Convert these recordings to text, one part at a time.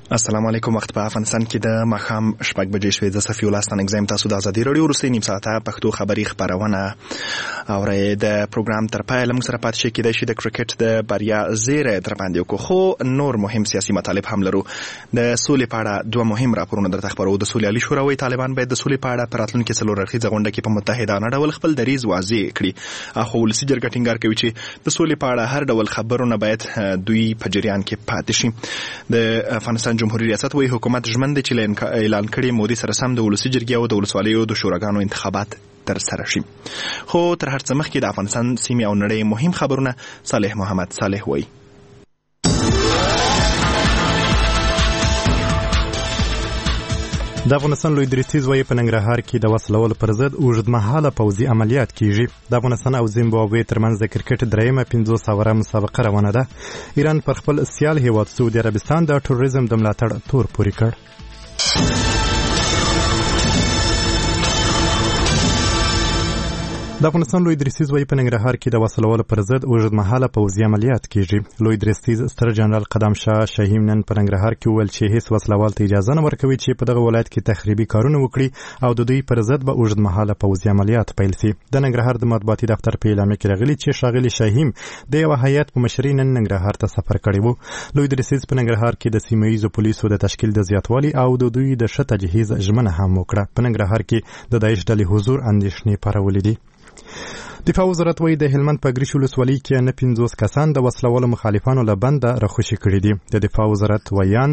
السلام علیکم. وخت په افغانستان کې د ماښام 6 بجې شوې. د صفي ولستان اگزام تاسو د ازادي رادیو وروستۍ نیم ساعته پښتو خبري خبرونه اورئ. د پروګرام تر پایه موږ سره پاتې شئ. کېدای شي د کرکټ د بریا زیری در باندې وکړو، خو نور مهم سیاسي مطالب هم لرو. د سولې په اړه دوه مهم راپورونه درته خبرو. د سولې عالی شورا وايي طالبان باید د سولې په اړه په راتلونکي څلور اړخیزه غونډه کې په متحدانه ډول خپل دریځ واضح کړي. خو ولسي جرګه ټینګار کوي چې د سولې په اړه هر ډول خبرونه باید دوی په جریان کې پاتې شي. د افغانستان جمهوریت ریاست وايي حکومت ژمن دی چې اعلان کړي مودي سره سم د ولسي جرګې او د ولسوالیو د شوراګانو انتخابات تر سره شي. خو تر هر څه مخکې د افغانستان سیمې او نړۍ مهم خبرونه صالح محمد صالح وایي. د افغانستان لوی درستیز وايي په ننګرهار کې د وسلوالو پر ضد اوږدمهاله پوځي عملیات کیږي. د افغانستان او زیمبابوې ترمنځ د کرکټ دریمه 500 اوره مسابقه روانه ده. ایران پر خپل سیال هیواد سعودي عربستان د ټوریزم د ملاتړ تور پورې کړ. د افغانستان لوی درستیز وايي په ننګرهار کې د وسلوالو پر ضد اوږدمهاله پوځي عملیات کیږي. لوی درستیز ستر جنرال قدم شاه شهیم نن په ننګرهار کې وویل چې هیڅ وسلوال ته اجازه نه ورکوي چې په دغه ولایت کې تخریبي کارونه وکړي او د دوی پر ضد به اوږدمهاله پوځي عملیات پیل شي. د ننګرهار د مطبوعاتي دفتر په اعلامیه کې راغلي چې ښاغلي شهیم د یو هیات په مشرۍ نن ننګرهار ته سفر کړی و. لوی درستیز په ننګرهار کې د سیمه ییزو پولیسو د تشکیل د زیاتوالي او د دوی د ښه تجهیز ژمنه هم وکړه. په ننګرهار کې د داعش ډلې حضور اندېښنې پارولې دي. دفاع وزارت وايي د هلمند په ګریش ولسوالۍ کې نه 50 کسان د وسلوالو مخالفانو له بنده راخوشي کړي دي. د دفاع وزارت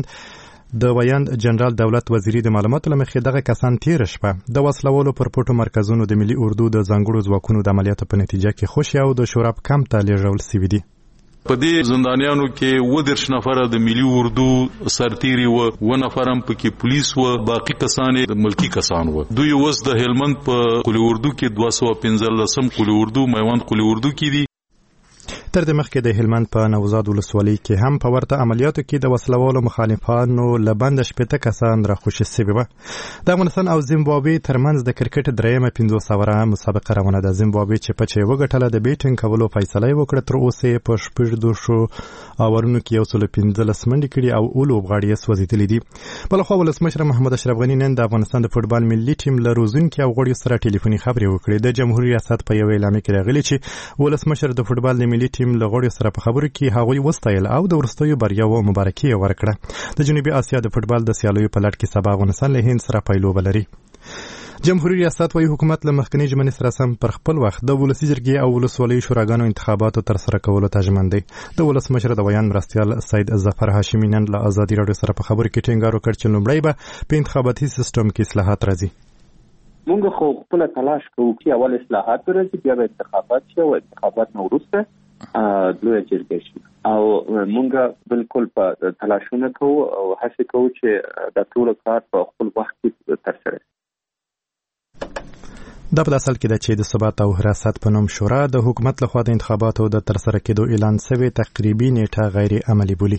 ویاند جنرال دولت وزیری د معلوماتو له مخې دغه کسان تیر شپه د وسلوالو پر پټو مرکزونو د ملي اردو د ځانګړو ځواکونو د عملیاتو په نتیجه کې خوشي او د شوراب کمپ ته لیږل شوي دي. په دې زندانیانو کې 10 نفره د ملي اردو سرتیري و 9 نفرم پکې پولیس و، باقی کسان ملکی کسان و. دوی اوس د هلمند په قلی اردو کې 215 قلی اردو میوند قلی اردو کې دي. تر دې مخکې د هلمند په نوزاد ولسوالۍ کې هم په ورته عملیاتو کې د وسلوالو مخالفانو له بنده 15 کسان راخوشي شوي وو. د افغانستان او زیمبابوې ترمنځ د کرکټ دریمه 500 اوره مسابقه روانه ده. زیمبابوې چې په چي وګټله د بیټینګ کولو فیصله وکړه. تر اوسه په 12 اورونو کې 115 منډې کړي او اولو غاړي سوځېدلې دي. بلخو ولسمشر محمد اشرف غنی نن د افغانستان د فوتبال ملي ټیم له روزونکو او غړیو سره ټلیفوني خبرې وکړې. د جمهوریت ریاست په یو اعلامیه کې راغلي چې ولسمشر د فوتبال د ملي ټیم له غړیو سره په خبرو کې هغوی وستایل او د وروستیو بریاوو مبارکي ورکړه. د جنوبي اسیا د فوتبال د سیالیو په لړ کې سبا افغانستان له هند سره پایلوبه لري. جمهوریت ریاست وايي حکومت له مخکنی ژمنې سره سم پر خپل وخت د ولسي جرګې او ولسوالیو شوراګانو انتخاباتو تر سره کولو ته ژمن دی. د ولسمشر د ویان مرستیال سید ظفر هاشمي نن له ازادي رادیو سره په خبرو کې ټینګار وکړ چې لومړی به په انتخاباتي سیستم کې اصلاحات راځي. موږ خو خپل تلاش کوو چې اول اصلاحات راځي، بیا به انتخابات شي او انتخابات نو وروسته لوی جرګه شي. او موږ بالکل په تلاشونه کوو او هڅه کوو چې د ټول کار په خپل وخت کې ترسره شي. دا په اصل کې د چې د ثبات او حراست په نوم شورا د حکومت لخوا د انتخاباتو د ترسره کېدو اعلان شوی تقریبي نیټه غیر عملی بولي.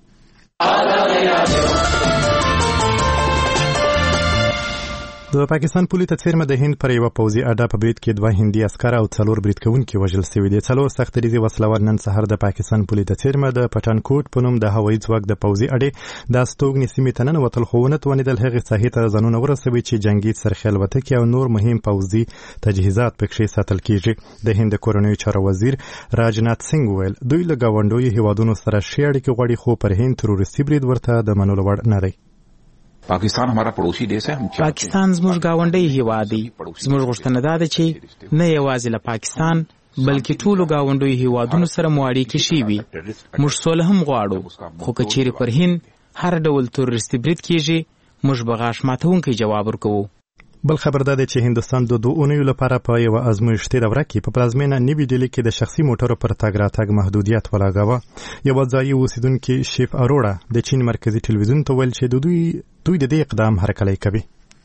د پاکستان پولیس څیرمه د هند پر یو پوځي اډه په برید کې 2 هندي عسکر او 4 برید کوونکي وژل شوي دي. 4 سختریزي وسلوال نن سهار د پاکستان پولیس څیرمه د پټانکوټ په نوم د هوایي ځواک د پوځي اډې د استوګنې سیمې ته ننوتل، خو ونه توانېدل هغې ساحې ته ځانونه ورسوي چې جنګي څرخي الوتکې او نور مهم پوځي تجهیزات پکې ساتل کیږي. د هند کورنیو چارو وزیر راجنات سنگ ویل دوی له ګاونډیو هیوادونو سره ښې اړیکې غواړي، خو پر هند تروریستي برید ورته د منلو وړ نه دی. पाकिस्तान हमारा पड़ोसी देश है. पाकिस्तान زموږ ګاونډی هیواد دی. زموږ غوښتنه ده چې نه یوازې له پاکستان بلکې ټولو ګاونډیو هیوادونو سره مو اړیکې شي وي. موږ سوله هم غواړو، خو که چیرې پر هند هر ډول تروریستي برید کیږي موږ به غاښ ماتونکی جواب ورکوو. بل خبر ده چې هندستان د 2 اونیو لپاره په یو ازمویښتي دوره کې په پلازمینه نیوی ډیلی کې د شخصي موټرو پر تګ راتګ محدودیت ولګاوه. یو ځایي اوسیدونکي شیف اروړا د چین مرکزی ټلویزیون ته ویل چې دوی د دې اقدام هرکلی کوي.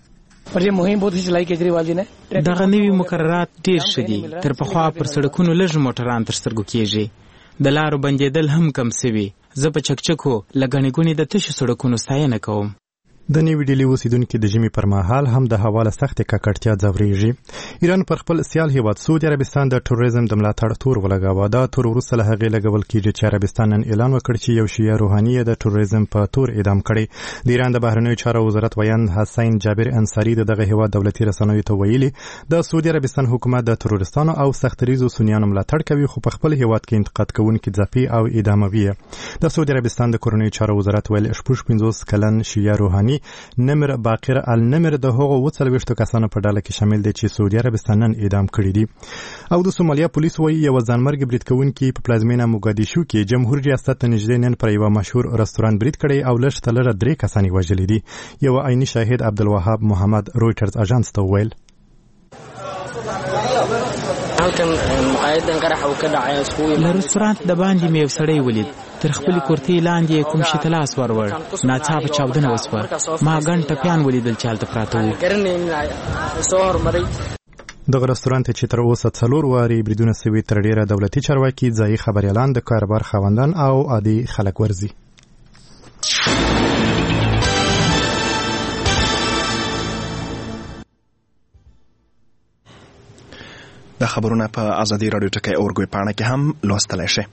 دغه نوي مقررات ډیر ښه دي. تر پخوا پر سړکونو لږ موټران تر سترګو کیږي. د لارو بندېدل هم کم سوي. زه په چکچکو لګنې ګونې د تشو سړکونو ستاینه کوم. د نیوي ډیلي اوسیدونکو د ژمي پر مهال هم د هوا له سختې ککړتیا ځورېږي. ایران پر خپل سیال هیواد سعودي عربستان د ټوریزم د ملاتړ تور ولګاوه. دا تور وروسته له هغې لګول کېږي چې عربستان نن اعلان وکړ چې یو شیعه روحاني د ټوریزم په تور اعدام کړی. د ایران د بهرنیو چارو وزارت ویان حسین جابر انصاري دغه هیواد دولتي رسنیو ته ویلي د سعودي عربستان حکومت د تروریستانو او سختریزو سنیانو ملاتړ کوي، خو په خپل هیواد کې انتقاد کوونکي ځپي او اعداموي. د سعودي عربستان د کورنیو چارو وزارت ویل 55 کلن شیعه روحاني نمر باقر النمر د هغو 40 کسانو په ډله کې شامل دي چې سعودي عربستان نن اعدام کړي دي. او د سومالیا پولیس وایي یو ځانمرګ برید کوونکي په پلازمینه موګادیشو کې جمهوریت ریاست ته نږدې نن پر یو مشهور رستوران برید کړی او لږ تر لږه 3 کسان وژلي دي. یو عیني شاهد عبدالوهاب محمد رويټرز اژانس ته ویل له رستورانت د باندې مې یو سړی ولید، تر خپل کورتۍ لاندې کوم شي ته لاس ورور، ناڅاپه چاودنه وسوه. ما ګڼ ټپیان ولیدل چې هلته پراته وو. دغه رستورانت چې تر اوسه 4 واري بریدونه سوي تر ډیره دولتي چارواکي، ځایي خبريالان، د کاروبار خاوندان او عادي خلک ورزي. د خبرونه په ازادي رادیو ټکی اورګوي پاڼه کې هم لوستلی شئ.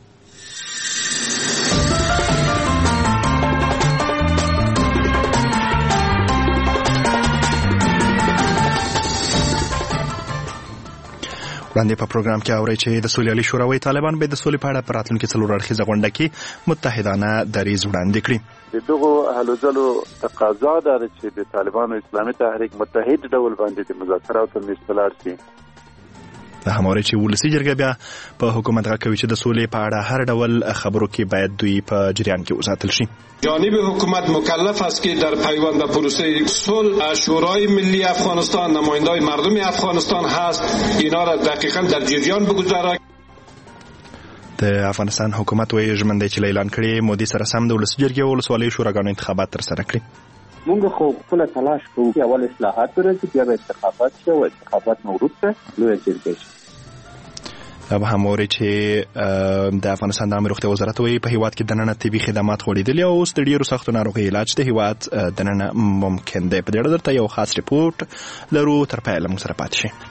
وړاندې په پروګرام کې اورئ چې د سولې عالي شورا وایي طالبان باید د سولې په اړه په راتلونکي 4 اړخیزه غونډه کې متحدانه دریځ وړاندې کړي. د دغو هلو ځلو تقاضا ده چې د طالبانو اسلامي تحریک متحد ډول باندې د مذاکراتو میز ته لاړ شي. د همواري چې ولسي جرګه بیا په حکومت غږ کوي چې د سولې په اړه هر ډول خبرو کې باید دوی په جریان کې وساتل شي. جانب حکومت مکلف است که در پیوند پروسه صلح شورای ملی افغانستان نمایندای مردم افغانستان هست اینا را دقیقاً در جریان بگذاره. د افغانستان حکومت وایي ژمن دی چې اعلان کړي مودي سره سم د ولسي جرګې او ولسوالیو شوراګانو انتخابات ترسره کړي. مونږ خو خپل تلاش کوو چې اول اصلاحات ورسي، بیا به انتخابات شي او انتخابات نو وروسته لویه جرګه شي. او هموري چې د افغانستان د عامه روغتیا وزارت وایي په هیواد کې دننه طبي خدمات غوړېدلي او اوس د ډېرو سختو ناروغیو علاج د هیواد دننه ممکن دی. په دې اړه درته یو خاص ریپورټ لرو، تر پایه له موږ سره پاتې شئ.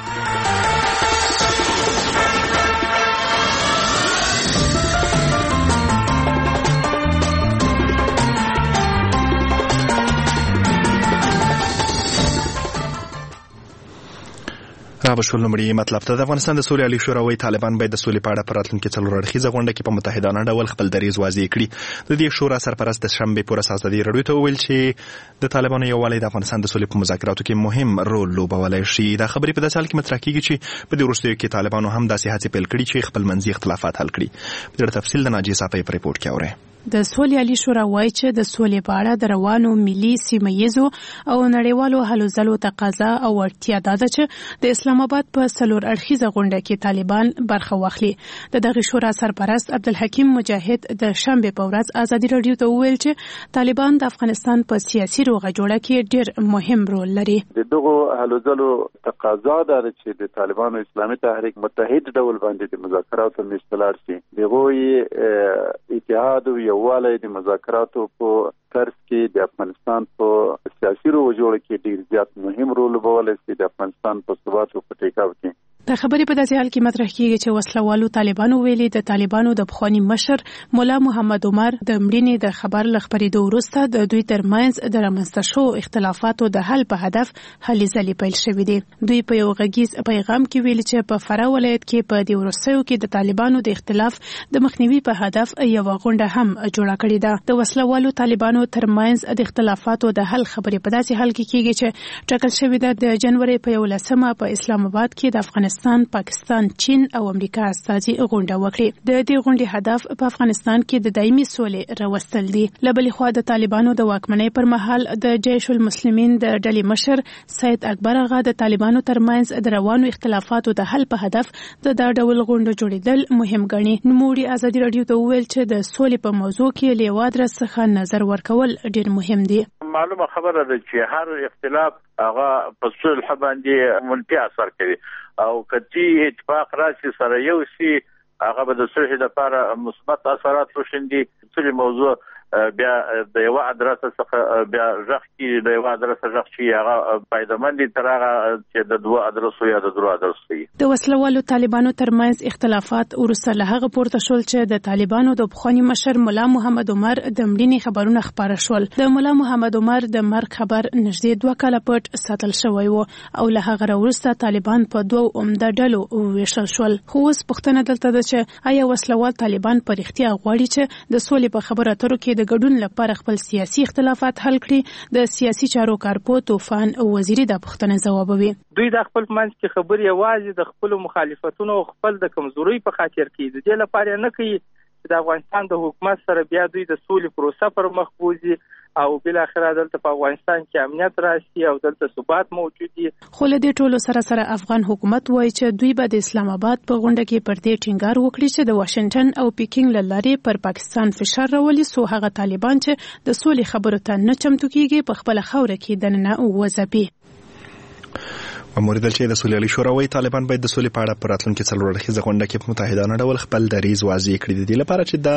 بشول نمړي مطلب ته د افغانستان د سولې عالي شورا وایي طالبان باید د سولې په اړه په راتلونکي 4 اړخیزه غونډه کې په متحدانه ډول خپل دریځ واضح کړي. د دې شورا سرپرست د شنبې په ورځ ازادي راډیو ته وویل چې د طالبانو یووالی د افغانستان د سولې په مذاکراتو کې مهم رول لوبولی شي. دا خبرې په داسې حال کې مطرح کېږي چې په دې وروستیو کې طالبانو هم داسې هڅې پیل کړي چې خپل منځي اختلافات حل کړي. په دې تفصیل د ناجیه صافی په ریپورټ کې اورئ. د سولې عالي شورا وایي چې د سولې په اړه د روانو ملي، سیمه‌ییزو او نړیوالو هلو ځلو تقاضا او اړتیا ده چې د اسلام آباد په 4 اړخیزه غونډه کې طالبان برخه واخلي. د دغه شورا سرپرست عبدالحکیم مجاهد د شنبې په ورځ ازادي راډیو ته وویل چې طالبان د افغانستان په سیاسي روغه جوړه کې ډېر مهم رول لري. د دغو هلو ځلو تقاضا ده چې د طالبانو اسلامي تحریک متحد ډول باندې د مذاکراتو میز ته لاړ شي. دغوی اتحاد یووالی د مذاکراتو په طرز کې د افغانستان په سیاسي روغه جوړه کې ډیر زیات مهم رول لوبولی شي، د افغانستان په ثبات او په ټیکاو کې. د خبرې په داسې حال کې مطرح کېږي چې وسلوالو طالبانو ویلي د طالبانو د پخواني مشر مولا محمد عمر د مړینې د خبر له خپرېدو وروسته د دوی ترمنځ د رامنځته شوو اختلافاتو د حل په هدف هلې ځلې پیل شوې دي. دوی په یو غږیز پیغام کې ویلي چې په فراه ولایت کې په دې وروستیو کې د طالبانو د اختلاف د مخنیوي په هدف یو غونډه هم جوړه کړې ده. د وسلوالو طالبانو ترمنځ د اختلافاتو د حل خبرې په داسې حال کې کېږي چې ټاکل شوې ده د جنوري په 11 په اسلام آباد کې د افغانستان، پاکستان، چین او امریکا استازي غونډه وکړي. د دې غونډې هدف په افغانستان کې د دایمي سولې راوستل دي. له بلې خوا د طالبانو د واکمنۍ پر مهال د جیش المسلمین د ډلې مشر سید اکبر آغا د طالبانو ترمنځ د روانو اختلافاتو د حل په هدف د دا ډول غونډو جوړېدل مهم ګڼي. نوموړي ازادي راډیو ته وویل چې د سولې په موضوع کې له یو ادرس څخه نظر ورکول ډېر مهم دي. معلومه خبره ده چې هر اختلاف هغه په صلح باندې منفي اثر کوي او کدي اتفاق راشي سره یو شي هغه به د صلح لپاره مثبت اثرات وشندي. څه موضوع بیا د یو ادرس څخه بیا ځخ کې د یو ادرس ځخ چې هغه پایدمن دي تر هغه چې د دوه ادرسو یا د درو ادرسو وي. د وسلوالو طالبانو ترمنځ اختلافات وروسته له هغه پورته شول چې د طالبانو د پخواني مشر مولا محمد عمر د مړینې خبرونه خپاره شول. د مولا محمد عمر د مرګ خبر نږدې 2 کاله پټ ساتل شوی و او له هغه وروسته طالبان په دوه عمده ډلو ویشل شول. خو اوس پوښتنه دلته ده چې آیا وسلوال طالبان په رښتیا غواړي چې د سولې په خبرو اترو کې د ګډون لپاره خپل سیاسي اختلافات حل کړي؟ د سیاسي چارو کارپو طوفان وزیری د پوښتنې ځوابوي. دوی د خپل منځ کې خبرې یوازې د خپل مخالفتونو او خپل د کمزوري په خاطر کوي. د دې لپاره نه کوي چې د افغانستان د حکومت سره بیا دوی د سولې پروسه پر مخ بوزي او بل اخر دلته په افغانستان کې امنیت راشي او دلته ثبات موجود دي. خو له دې ټولو سره افغان حکومت وایي چې دوی به د اسلام آباد په غونډه کې پر دې ټینګار وکړي چې د واشنگټن او پیکینګ له لارې پر پاکستان فشار راولي سو هغه طالبان چې د سولې خبرو ته نه چمتو کیږي په خپل خوره کې دننه وځي. وموریدل چې د سولې شورا وايي طالبان باید د سولې په اړه پر راتلونکي څلور اړخیزه غونډه کې په متحدانه ډول خپل دریځ واضح کړي دي لپاره چې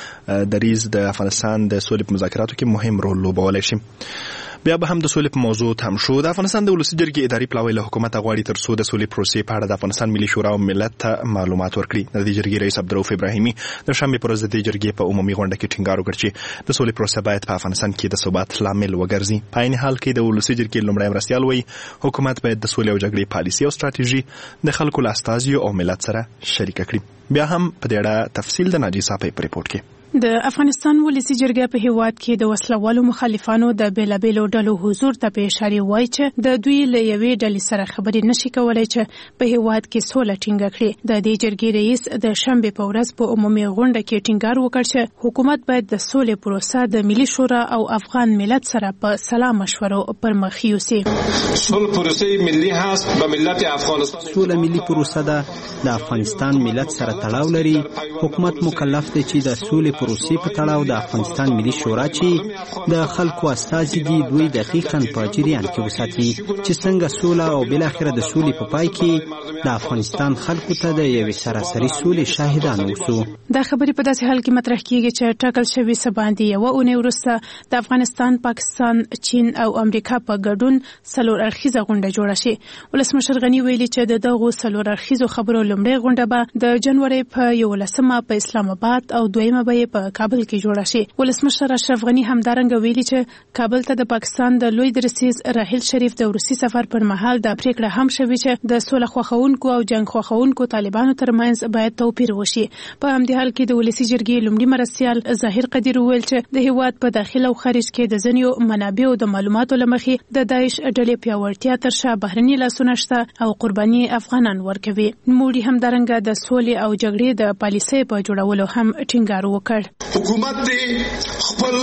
د دریځ د افغانستان د سولې په مذاکراتو کې مهم رول لوبولی شي. بیا به هم د سولې په موضوع هم شو. د افغانستان د ولسي جرګې اداري پلاوی له حکومت غواړي تر څو د سولې پروسې په اړه د افغانستان ملي شورا او ملت ته معلومات ورکړي. د دې جرګې رئیس عبدالرؤف ابراهیمي د شنبې پر ورځ د دې جرګې په عمومي غونډه کې ټینګار وکړ چې د سولې پروسه باید په افغانستان کې د ثبات لامل وګرځي. په عین حال کې د ولسي جرګې لومړی مرستیال وایي حکومت باید د سولې او جګړې پالیسي او ستراتیژي د خلکو له استازیو او ملت سره شریک کړي. بیا هم په دې اړه تفصیل د ناجی صاحب په ریپورت کې. د افغانستان ولسی جرګه په هیواد کې د وسلوالو مخالفانو د بیلابېلو ډلو حضور ته په اشاره وایي چې د دوی له یوې ډلې سره خبرې نشي کولای چې په هیواد کې سوله ټینګه کړي. د دې جرګې رئیس د شنبې په ورځ په عمومي غونډه کې ټینګار وکړ چې حکومت باید د سولې پروسه د ملي شورا او افغان ملت سره په سلا مشورو پر مخ یوسي. سولې پروسه ملي هست به ملت افغانستان. سولې ملي پروسه ده د افغانستان ملت سره تړاو لري. حکومت مکلف دی چې د سولې پروسې په تړاو د افغانستان ملي شورا چې د خلکو استازي دي دوی دقیقاً په جریان کې وساتي چې څنګه سوله او بل اخر د سولې په پای کې د افغانستان خلکو ته د یوې سراسري سولې شاهدان اوسو. دا خبرې په داسې حال کې مطرح کیږي چې ټاکل شوی سباندې یو اونۍ وروسته د افغانستان، پاکستان، چین او امریکا په ګډون څلور اړخیزه غونډه جوړه شي. ولسمشر غني ویلي چې دغه څلور اړخیزو خبرو لومړی غونډه به د جنوري په 11مه په اسلام آباد او دویمه به په کابل کې جوړه شي. ولسمشر اشرف غني همدارنګه ویلي چې کابل ته د پاکستان د لوی درسیز راحیل شریف د روسي سفر پر مهال د پریکړه هم شوې چې د سوله خوښونکو او جنگ خوښونکو طالبانو ترمنځ باید توپیر وشي. په همدې حال کې د ولسي جرګې لومړي مرستیال ظاهر قدیر ویل چې د هیواد په داخل او خارج کې د ځینو منابعو د معلوماتو لمخې د داعش ډلې پیاوړتیا تر شا بهرني لاسونه شته او قرباني افغانان ورکوي. نوموړي همدارنګه د سولې او جګړې د پالیسۍ په جوړولو هم ټینګار وکړ. حکومت دې خپل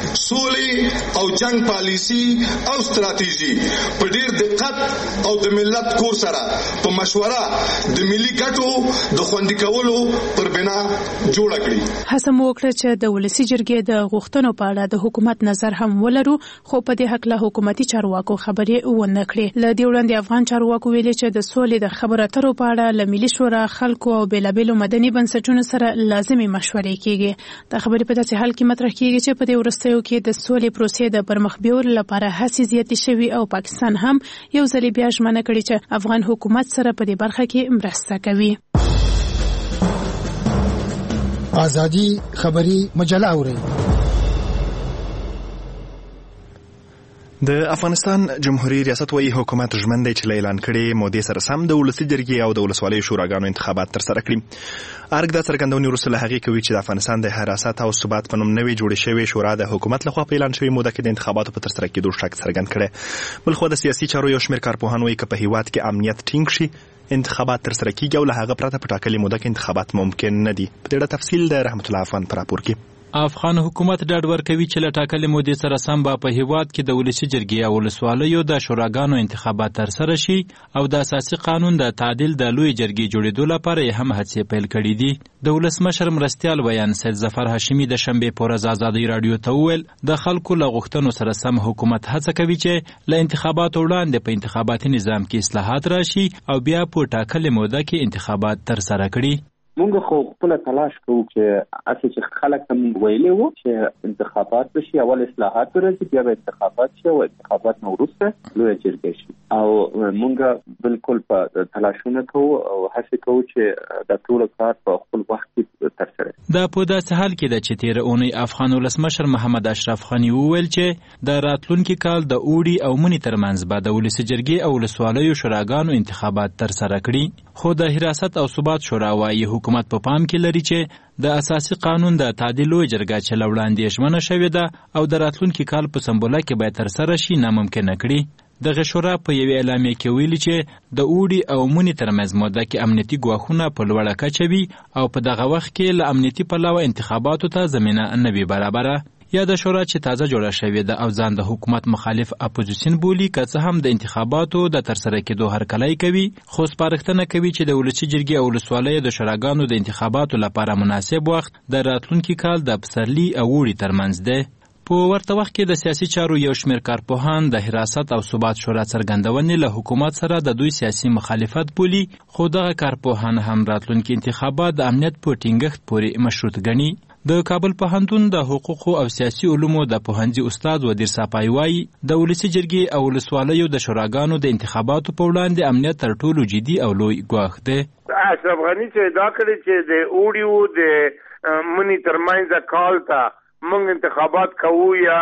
سولې او جنگ پالیسی او ستراتیژي په ډیر دقت او د ملت کور سره په مشوره د ملي ګټو د خوندي کولو پر بنا جوړ کړي. هڅه مو وکړه چې د ولسی جرګې د غوښتنو په اړه د حکومت نظر هم ولرو، خو په دې حق له حکومتي چارواکو خبرې ونه کړې. له دې وړاندې افغان چارواکو ویلي چې د سولې د خبرو اترو په اړه له ملي شورا، خلکو او بیلابېلو مدني بنسټونو سره لازمي مشورې کیږي. دا خبرې په داسې حال کې مطرح کیږي چې په دې وروستیو کې د سولې پروسې د پرمخ بیولو لپاره هڅې زیاتې شوي او پاکستان هم یو ځل بیا ژمنه کړې چې افغان حکومت سره په دې برخه کې مرسته کوي. ازادي خبري مجله اوري. د افغانستان جمهوریت ریاست وايي حکومت ژمن دی چې اعلان کړي مودې سره سم د ولسي جرګې او د ولسوالیو شوراګانو انتخابات ترسره کړي. ارګ د څرګندونې وروسته له هغې کوي چې د افغانستان د حراست او ثبات په نوم نوې جوړې شوې شورا د حکومت لخوا په اعلان شوې موده کې د انتخاباتو په ترسره کېدو شک څرګند کړی. بلخوا د سیاسي چارو یو شمېر کارپوهان وايي که په هیواد کې امنیت ټینګ شي انتخابات ترسره کیږي او له هغه پرته په ټاکلې موده کې انتخابات ممکن نه دي. په دې اړه تفصیل د رحمت الله افغان پر راپور کې. افغان حکومت ډاډ ورکوي چې له ټاکلې مودې سره سم به په هیواد کې د ولسي جرګې او ولسوالیو د شوراګانو انتخابات ترسره شي او د اساسي قانون د تعدیل د لوی جرګې جوړېدو لپاره یې هم هڅې پیل کړي دي. د ولسمشر مرستیال ویان سید ظفر هاشمي د شنبې په ورځ ازادي راډیو ته وویل د خلکو له غوښتنو سره سم حکومت هڅه کوي چې له انتخاباتو وړاندې په انتخاباتي نظام کې اصلاحات راشي او بیا په ټاکلې موده کې انتخابات ترسره کړي. مونږ خو خپل تلاش کوو چې اساس چې خلک هم ویلي وو چې انتخابات بشي، اول اصلاحات ورسي، بیا به انتخابات شي او انتخابات نو وروسته لوی جرګه شي. او مونږ بالکل په تلاشونه کوو او هڅه کوو چې د ټول کار په خپل وخت کې ترسره. دا په داسې حال کې ده چې تیر اونۍ افغان ولسمشر محمد اشرف غنی وویل چې د راتلونکي کال د اوړي او مني ترمنځ به د ولسي جرګې او ولسوالیو شوراګانو انتخابات ترسره کړي. خو د حراست او ثبات شورا وايي حکومت په پام کې لري چې د اساسي قانون د تعدیل لوی جرګه چې لوړاندې ژمنه شوې ده او د راتلونکي کال په سمبوله کې به ترسره شي ناممکنه کړي. دغه شورا په یوې اعلامیه کې ویلي چې د اوړي او مني ترمنځ موده کې امنیتي ګواښونه په لوړه کچه وي او په دغه وخت کې له امنیتي پلوه انتخاباتو ته زمینه نه وي برابره. یا د شورا چې تازه جوړه شوې ده او ځان د حکومت مخالف اپوزیسیون بولي، که څه هم د انتخاباتو د ترسره کېدو هرکلی کوي، خو سپارښتنه کوي چې د ولسي جرګې او ولسوالیو د شوراګانو د انتخاباتو لپاره مناسب وخت د راتلونکي کال د پسرلي او اوړي ترمنځ دی. په ورته وخت کې د سیاسي چارو یو شمېر کارپوهان د حراست او ثبات شورا څرګندونې له حکومت سره د دوی سیاسي مخالفت بولي، خو دغه کارپوهان هم راتلونکي انتخابات د امنیت په ټینګښت پورې مشروط ګڼي. د کابل پوهنتون د حقوقو او سیاسي علومو د پوهنځي استاد ودیر صافای وایي د ولسي جرګې او ولسوالیو د شوراګانو د انتخاباتو په وړاندې امنیت تر ټولو جدي او لوی ګواښ دی. اشرف غني چې دا کړی چې د اوړي د مني ترمنځ کال ته موږ انتخابات کوو یا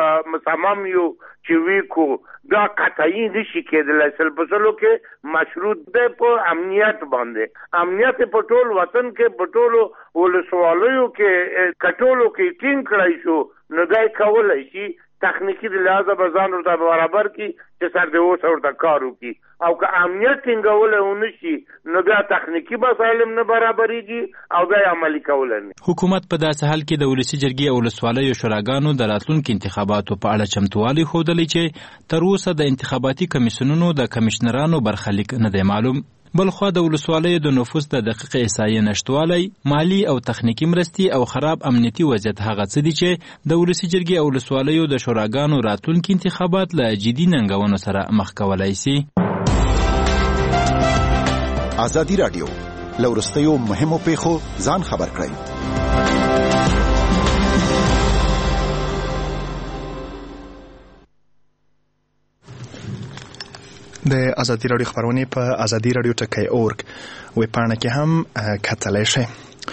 مصمم یو چې ویکو، دا قطعی نشي کېدلی. سلبسلو کې مشروط ده په امنیت باندې. امنیت په ټول وطن کې په ټولو ولسوالیو کې کټولو کې ټینګ کړی شو، نو دا کولای شي تخنیکی د لحاظه به ځان ورته برابر کی چې سر د اوس ورته کار وکړي. او که امنیت ټینګول ونشي نو بیا تخنیکی مسایل نه برابرېږي او بیا عملي کول نه. حکومت په داسې حال کې د ولسي جرګې او ولسوالیو شوراګانو د راتلونکي انتخاباتو په اړه چمتووالی ښودلی چې تر اوسه د انتخاباتي کمیسیونونو د کمیشنرانو برخلیک نه دی معلوم. بلخوا د ولسوالیو د نفوس د دقیق احصایې نشتوالی، مالی او تخنیکی مرستې او خراب امنیتي وضعیت هغه څه دي چې د ولسي جرګې او ولسوالیو د شوراګانو راتلونکي انتخابات له جدي ننګونو سره مخ کولی سي. ازادي راډیو له وروستیو مهمو پیښو ځان خبر کړئ. د ازادي راډیو خبرونه په ازادي راډیو ټکی اورګ ویب پاڼه کې هم کتلی شئ.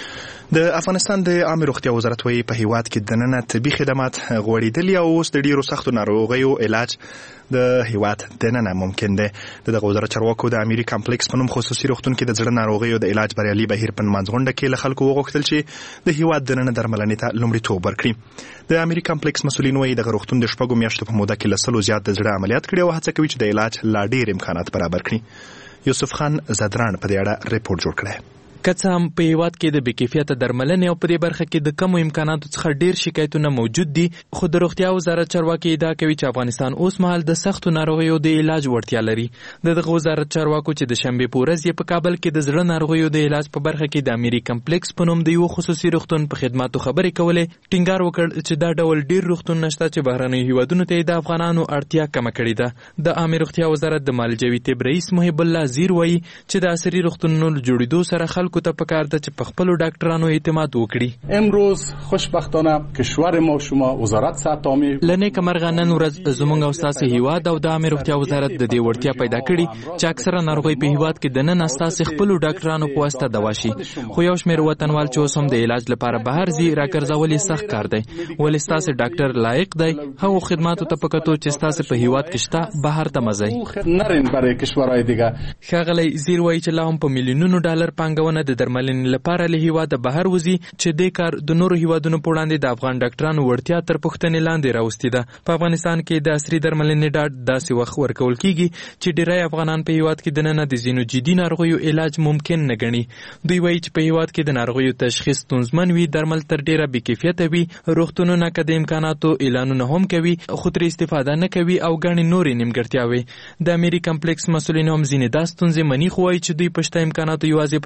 د افغانستان د عامه روغتیا وزارت وايي په هیواد کې دننه طبي خدمات غوړېدلي او اوس د ډیرو سختو ناروغیو علاج د هیواد دننه ممکن دی. دغه وزارت چارواکو د اميري کمپلیکس په نوم خصوصي روغتون کې د زړه ناروغیو د علاج بریالي بهیر په منځغونډه کې له خلکو وغوښتل چې د هیواد دننه درملنې ته لومړیتوب ورکړي. د اميري کمپلیکس مسؤلین وايي دغه روغتون د شپږو میاشتو په موده کې له 100 زیات د زړه عملیات کړي او هڅه کوي چې د علاج لا ډیر امکانات برابر کړي. یوسف خان زدران په دې اړه ریپورت جوړ کړی. که څه هم په هیواد کې د بېکیفیته درملنې او په دې برخه کې د کمو امکاناتو څخه ډیر شکایتونه موجود دي، خو د روغتیا وزارت چارواکي ادعا کوي چې افغانستان اوس مهال د سختو ناروغیو د علاج وړتیا لري. دغه وزارت چارواکو چې د شنبې په ورځ په کابل کې د زړه ناروغیو د علاج په برخه کې د اميري کمپلیکس په نوم د یو خصوصي روغتون په خدماتو خبرې کولې، ټینګار وکړ چې دا ډول ډیر روغتون نشته چې بهرنیو هیوادونو ته د افغانانو اړتیا کمه کړې ده. د عامه روغتیا وزارت د معالجوي طب رئیس محب الله زیر وایي چې د عصري روغتونونو جوړېدو سره خلکو ته پکار ده په خپل ډاکټرانو اعتماد وکړي. امروز خوشبختانه کشور ما شما وزارت صحت عامه لنیک مرغانن ورځ زمونږ او تاسو هیواد او د عامه روغتیا وزارت د دې وړتیا پیدا کړي چې اکثره ناروغي په هیواد کې د نن اساس خپل ډاکټرانو په واسطه دوا شي. خو یو شمېر وطنوال چې اوس هم د علاج لپاره بهر ځي راګرځول سخت کار دی. ولې تاسو ډاکټر لایق دی هغه خدماتو ته پکتو چې تاسو په هیواد کې شته بهر ته مزي نرین برای کشورهای دیگه. خغلی زیر وایي چې لا هم په میلیونونو ډالر پانګونه د درملنې لپاره له هیواده بهر وځي چې د کار د نورو هیوادونو په وړاندې د افغان ډاکټرانو وړتیا تر پوښتنې لاندې راوستي ده. په افغانستان کې د عصري درملنې ډاډ داسې وخت ورکول کیږي چې ډیری افغانان په هیواد کې دننه د ځینو جدي ناروغیو علاج ممکن نه ګڼي. دوی وایي چې په هیواد کې د ناروغیو تشخیص ستونزمن وي، درمل تر ډیره بې کیفیته وي، روغتونونه که د امکاناتو اعلانونه هم کوي خو ترې استفاده نه کوي او ګڼې نورې نیمګړتیاوې. د اميري کمپلیکس مسؤلین هم ځینې دا ستونزې مني، خو وایي چې دوی په شته امکاناتو یوازې په تیرو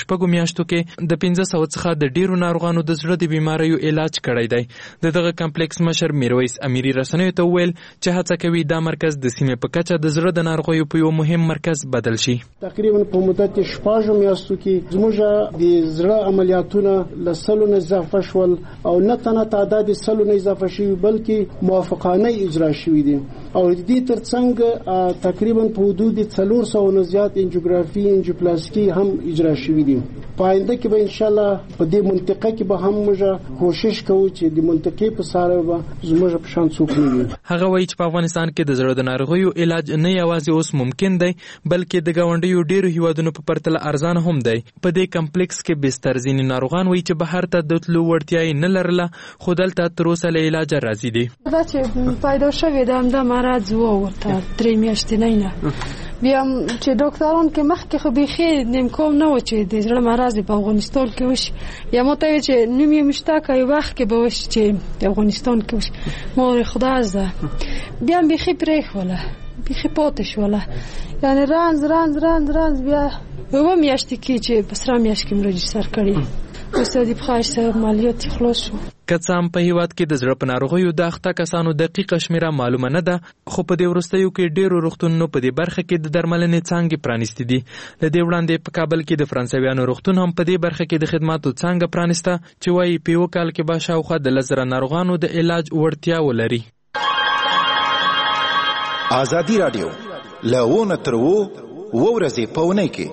شپږو میاشتو کې د 1500 څخه د ډیرو ناروغانو د زړه د بیماریو علاج کړی دی. دغه کمپلیکس مشر میرویس امیری رسنیو ته وویل چې هڅه کوي دا مرکز د سیمې په کچه د زړه د ناروغیو په یو مهم مرکز بدل شي. تقریبا په مدت 6 میاشتو کې زموږ د زړه عملیاتونه له 100 نه اضافه شول او نه تنه تعداد 100 نه اضافه شوی بلکې موافقانه اجرا شوی دي او د دې ترڅنګ تقریبا په حدود 400 نه زیات انجیوګرافي انجیوپلاسټي هم اجرا شوی دي. په آینده کې به ان شاء الله په دې منطقه کې به هم موږ کوشش کوو چې د منطقې په ساره به زموږ په شان څوک نه وي. هغه وایي چې په افغانستان کې د زړه د ناروغیو علاج نه یوازې اوس ممکن دی بلکې د ګاونډیو ډیرو هیوادونو په پرتله ارزانه هم دی. په دې کمپلیکس کې بستر ځینې ناروغان وایي چې بهر ته د تلو وړتیا یې نه لرله خو دلته تر اوسه له علاجه راضي دي. دا چې پیدا شوی د همدا مرض و ورته 3 میاشتې نه بیا چې ډاکټران کې مخکې خو بيخي نمکوم نه و چې د زړه مرض په افغانستان کې وشي یا ماته چې نوم یې مشتاق ای وخت کې به وشي چې د افغانستان کې وشي مور خدا زده بیا بيخي پرې خوله بيخي پاتې شوله یعنی رانز بیا و میاشتې کې چې بسره میاشت کې مرجستر کړی اوسه د بخاش مالیات خلاص شو. که څه هم په هیواد کې د زړه په ناروغیو د اخته کسانو دقیقه شمیره معلومه نه ده خو په دې وروستیو کې ډیرو روغتونونو په دې برخه کې د درملنې څانګې پرانیستې دي. له دې وړاندې په کابل کې د فرانسویانو روغتون هم په دې برخه کې د خدماتو څانګه پرانیسته چې وایي په یو کال کې به شاوخوا د 10,000 ناروغانو د علاج وړتیا ولري. ازادي رادیو له تر ورځې په اونۍ کې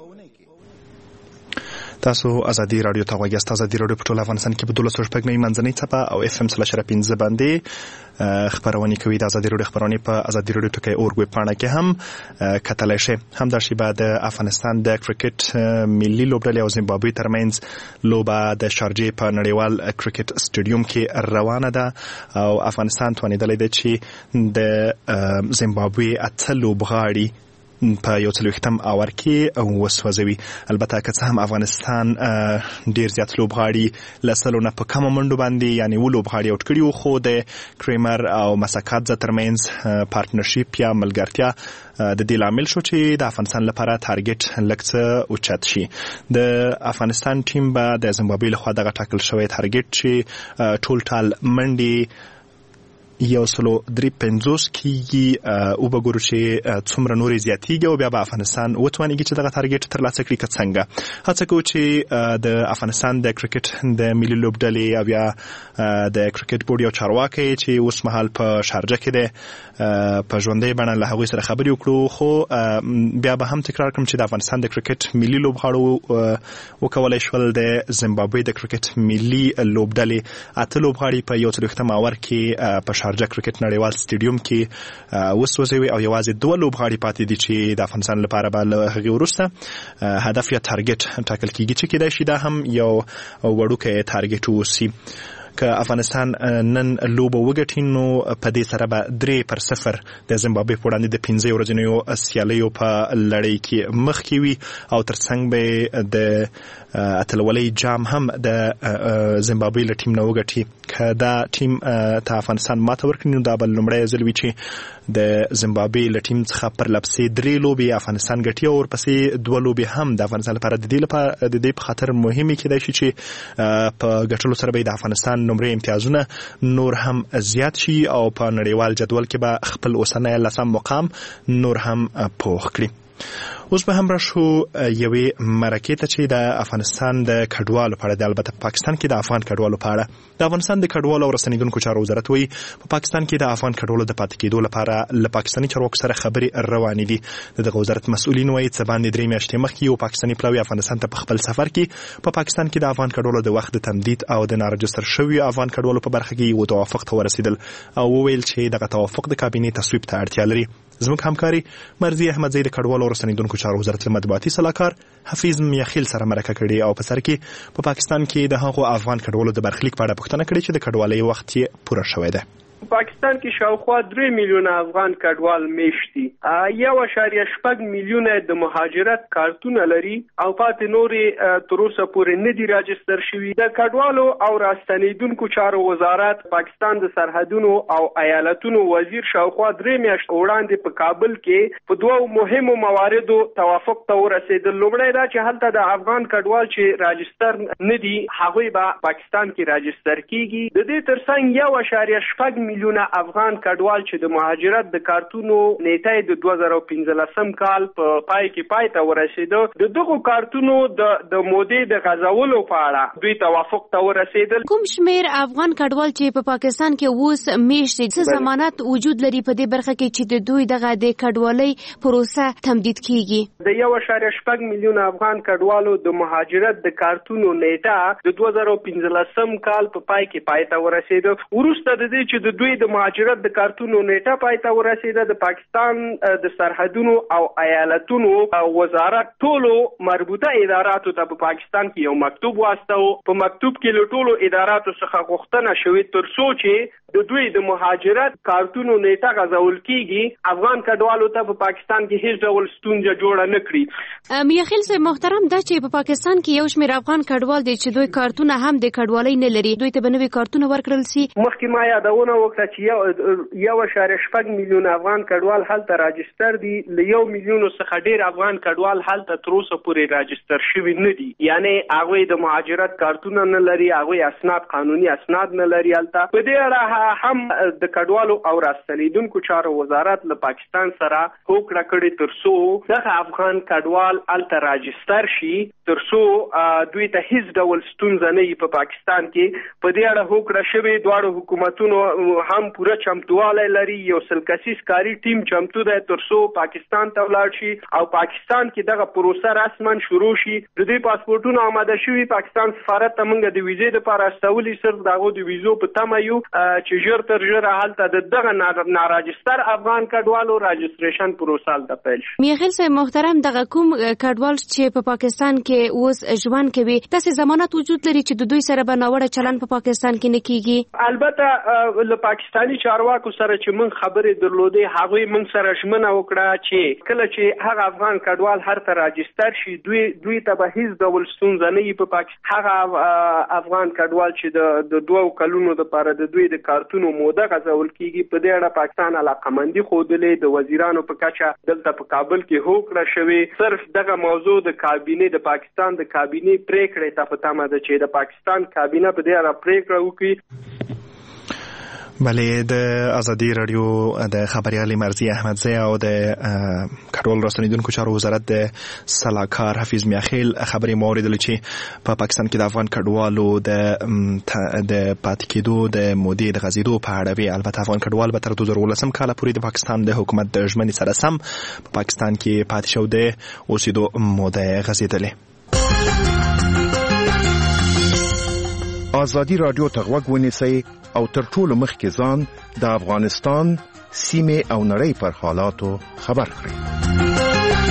تاسو ازادي رادیو ته غوږی یاست. ازادي رادیو په ټول افغانستان کې په 12.9 منځنۍ څپه او FM 3.5 باندې خبرونه کوي. د ازادي رادیو خبرونه په ازادي رادیو ټکی اورګ ویب پاڼه کې هم کتلای شئ. هم د شیبه د افغانستان د کرکټ ملي لوبډلې او زیمبابوې ترمنځ لوبه د شارجې په نړیوال کرکټ سټیډیوم کې روانه ده او افغانستان توانیدلی دی چې د زیمبابوې 8 لوبغاړي په یو څلوېښتم اوور کې وسوځوي. البته که څه هم افغانستان ډیر زیات لوبغاړي له 100 نه په کمه منډو باندې یعنی 7 لوبغاړي اوټ کړي وو خو د کریمر او مساکادزه ترمنځ پارتنرشپ یا ملګرتیا د دې لامل شو چې د افغانستان لپاره تارګټ لږ څه اوچت شي. د افغانستان ټیم به د زیمبابوې لخوا دغه ټاکل شوی تارګټ چې ټول منډې 153 کېږي او به ګورو چې څومره نورې زیاتېږي او بیا به افغانستان وتوانېږي چې دغه تارګټ ترلاسه کړي. که څنګه هڅه کوو چې د افغانستان د کرکټ د ملي لوبډلې او بیا د کرکټ بورډ یو چارواکی چې اوس مهال په شارجه کې دی په ژوندۍ بڼه له هغوی سره خبرې وکړو خو بیا به هم تکرار کړم چې د افغانستان د کرکټ ملي لوبغاړو وکولای شول د زیمبابوې د کرکټ ملي لوبډلې 8 لوبغاړي په 1 اوور کې په شارجه کرکټ نړیوال سټیډیوم کې وسوځوي او یوازې 2 لوبغاړي پاتې دي چې د افغانستان لپاره به له هغې وروسته هدف یا تارګټ ټاکل کېږي چې کېدای شي دا هم یو وړوکی تارګټ واوسي. که افغانستان نن لوبه وګټي نو په دې سره به 3-0 د زیمبابوې په وړاندې د 15 ورځنیو سیالیو په لړۍ کې مخکې وي او ترڅنګ به د اتلولۍ جام هم د زیمبابوې له ټیم نه وګټي. که دا ټیم ته افغانستان ماته ورکړي نو دا به لومړی ځل وي چې د زیمبابوې له ټیم څخه پرلپسې 3 لوبې افغانستان ګټي او ورپسې 2 لوبې هم د افغانستان لپاره د دې په خاطر مهمې کېدای شي چې په ګټلو سره به د افغانستان نمرې امتیازونه نور هم زیات شي او په نړیوال جدول کې به خپل اوسنی 10 مقام نور هم پوخ کړي. اوس به هم راشو یوې مرکې ته چې د افغانستان د کډوالو په اړه د البته پاکستان کې د افغان کډوالو په اړه د افغانستان د کډوالو او رسنیدونکو چارو وزارت وایي په پاکستان کې د افغان کډوالو د پاتې کېدو لپاره له پاکستاني چارواکو سره خبرې روانې دي. دغه وزارت مسؤلین وایي څه باندې 3 میاشتې مخکې یو پاکستاني پلاوی افغانستان ته په خپل سفر کې په پاکستان کې د افغان کډوالو د وخت د تمدید او د نارجستر شویو افغان کډوالو په برخه کې یو توافق ته ورسېدل او وویل چې دغه توافق د کابینې تصویب ته اړتیا لري. زموږ همکاري مرضی احمدزی د کډوالو او رسنیدونکو چارو وزارت له مطبوعاتي سلاکار حفیظ میاخیل سره مرکه کړې او په سر کې په پاکستان کې د هغو افغان کډوالو د برخلیک په اړه پوښتنه کړې چې د کډوالۍ وخت یې پوره شوی دی. پاکستان کې شاوخوا 3 میلیونه افغان کډوال میشتي 1.8 میلیونه د مهاجرت کارتونه لري او پاتې نورې تر اوسه پورې نه دي راجستر شوي. د کډوالو او راستنیدونکو چارو وزارت پاکستان د سرحدونو او ایالتونو وزیر شاوخوا 3 میاشتې وړاندې په کابل کې په دوه مهمو مواردو توافق ته ورسېدل. لومړی دا چې هلته د افغان کډوال چې راجستر نه دي هغوی به پاکستان کې راجستر کیږي. د دې ترڅنګ 1.8 میلیونه افغان کډوال چې د مهاجرت د کارتونو نیټه د 2015 کال په پای ته ورسېده. د دغو کارتونو د مودې د غځولو په اړه دوی توافق ته ورسېدل. کوم شمیر افغان کډوال چې په پاکستان کې اوس میشتي څه ضمانت وجود لري په دې برخه کې چې د دوی دغه د کډوالۍ پروسه تمدید کیږي؟ د 1.8 میلیونه افغان کډوالو د مهاجرت د کارتونو نیټه د 2015 کال په پای ته ورسېده. وروسته د دې چې د دوی د مهاجرت د کارتونو نیټه پای ته ورسېده، د پاکستان د سرحدونو او ایالتونو وزارت ټولو مربوطه اداراتو ته په پاکستان کې یو مکتوب واستاو. په مکتوب کې له ټولو اداراتو څخه غوښتنه شوې تر څو چې د دوی د مهاجرت کارتونو نیټه غځول کیږي افغان کډوالو ته په پاکستان کې هیڅ ډول ستونزه جوړه نه کړي. میاخیل صاحب محترم، دا چې په پاکستان کې یو شمېر افغان کډوال دي چې دوی کارتونه هم د کډوالۍ نه لري، دوی ته به نوي کارتونه ورکړل شي. مخکې ما یادونه وکړه چې 1.8 میلیونه افغان کډوال هلته راجستر دي. له 1 میلیون څخه ډیر افغان کډوال هلته تر اوسه پورې راجستر شوي نه دي، یعنی هغوی د مهاجرت کارتونه نه لري، هغوی اسناد قانوني اسناد نه لري. هلته په دې اړه هم د کډوالو او راستنیدونکو چارو وزارت له پاکستان سره هوکړه کړې تر څو دغه افغان کډوال هلته راجستر شي، تر څو دوی ته هیڅ ډول ستونزه نه وي په پاکستان کې. په دې اړه هوکړه شوې، دواړو حکومتونو هم پوره چمتوالی لري. یو سل کسیز کاري ټیم چمتو دی تر څو پاکستان ته ولاړ شي او پاکستان کې دغه پروسه رسما شروع شي. د دې پاسپورتونو آماده شوي پاکستان سفارت ته موږ د ویزې لپاره استولي، صرف دغه د ویزو په تمه یو چې ژر تر ژره هلته دغه ناراجستر افغان کډوالو راجستریشن پروسه هلته پیل شي. میاخیل صاحب محترم، دغه کوم کډوال چې په پاکستان کې اوس ژوند کوي داسې ضمانت وجود لري چې د دوی سره به ناوړه چلند په پاکستان کې نه کیږي؟ البته له پاکستاني چارواکو سره چې موږ خبرې درلودې هغوی موږ سره ژمنه وکړه چې کله چې هغه افغان کډوال هلته راجستر شي دوی ته به هیڅ ډول ستونزه نه وي په پاکستان. هغه افغان کډوال چې د 2 کلونو لپاره د دوی د کارتونو موده غځول کیږي، په دې اړه پاکستان علاقمندي ښودلې. د وزیرانو په کچه دلته په کابل کې هوکړه شوې. صرف دغه موضوع د کابینې د پاکستان د کابینې پریکړې ته په تمه ده چې د پاکستان کابینه په دې اړه پریکړه وکړي. بله، د ازادي رادیو د خبريال مرزي احمدزی او د کډوال راستنیدونکو چارو وزارت د سلاکار حفیظ میاخیل خبري موریدل چې په پاکستان کې د افغان کډوالو د پاتې کېدو د مودې د غزیدو په اړه وی. البته افغان کډوال به تر 2019 کال پورې د پاکستان د حکومت د ژمنې سره سم په پاکستان کې پاتې شو د اوسېدو موده غزیدلې. ازادي رادیو ته غوږ ونیسئ او تر ټولو مخکې ځان د افغانستان سیمې او نړۍ پر حالاتو خبر کړئ.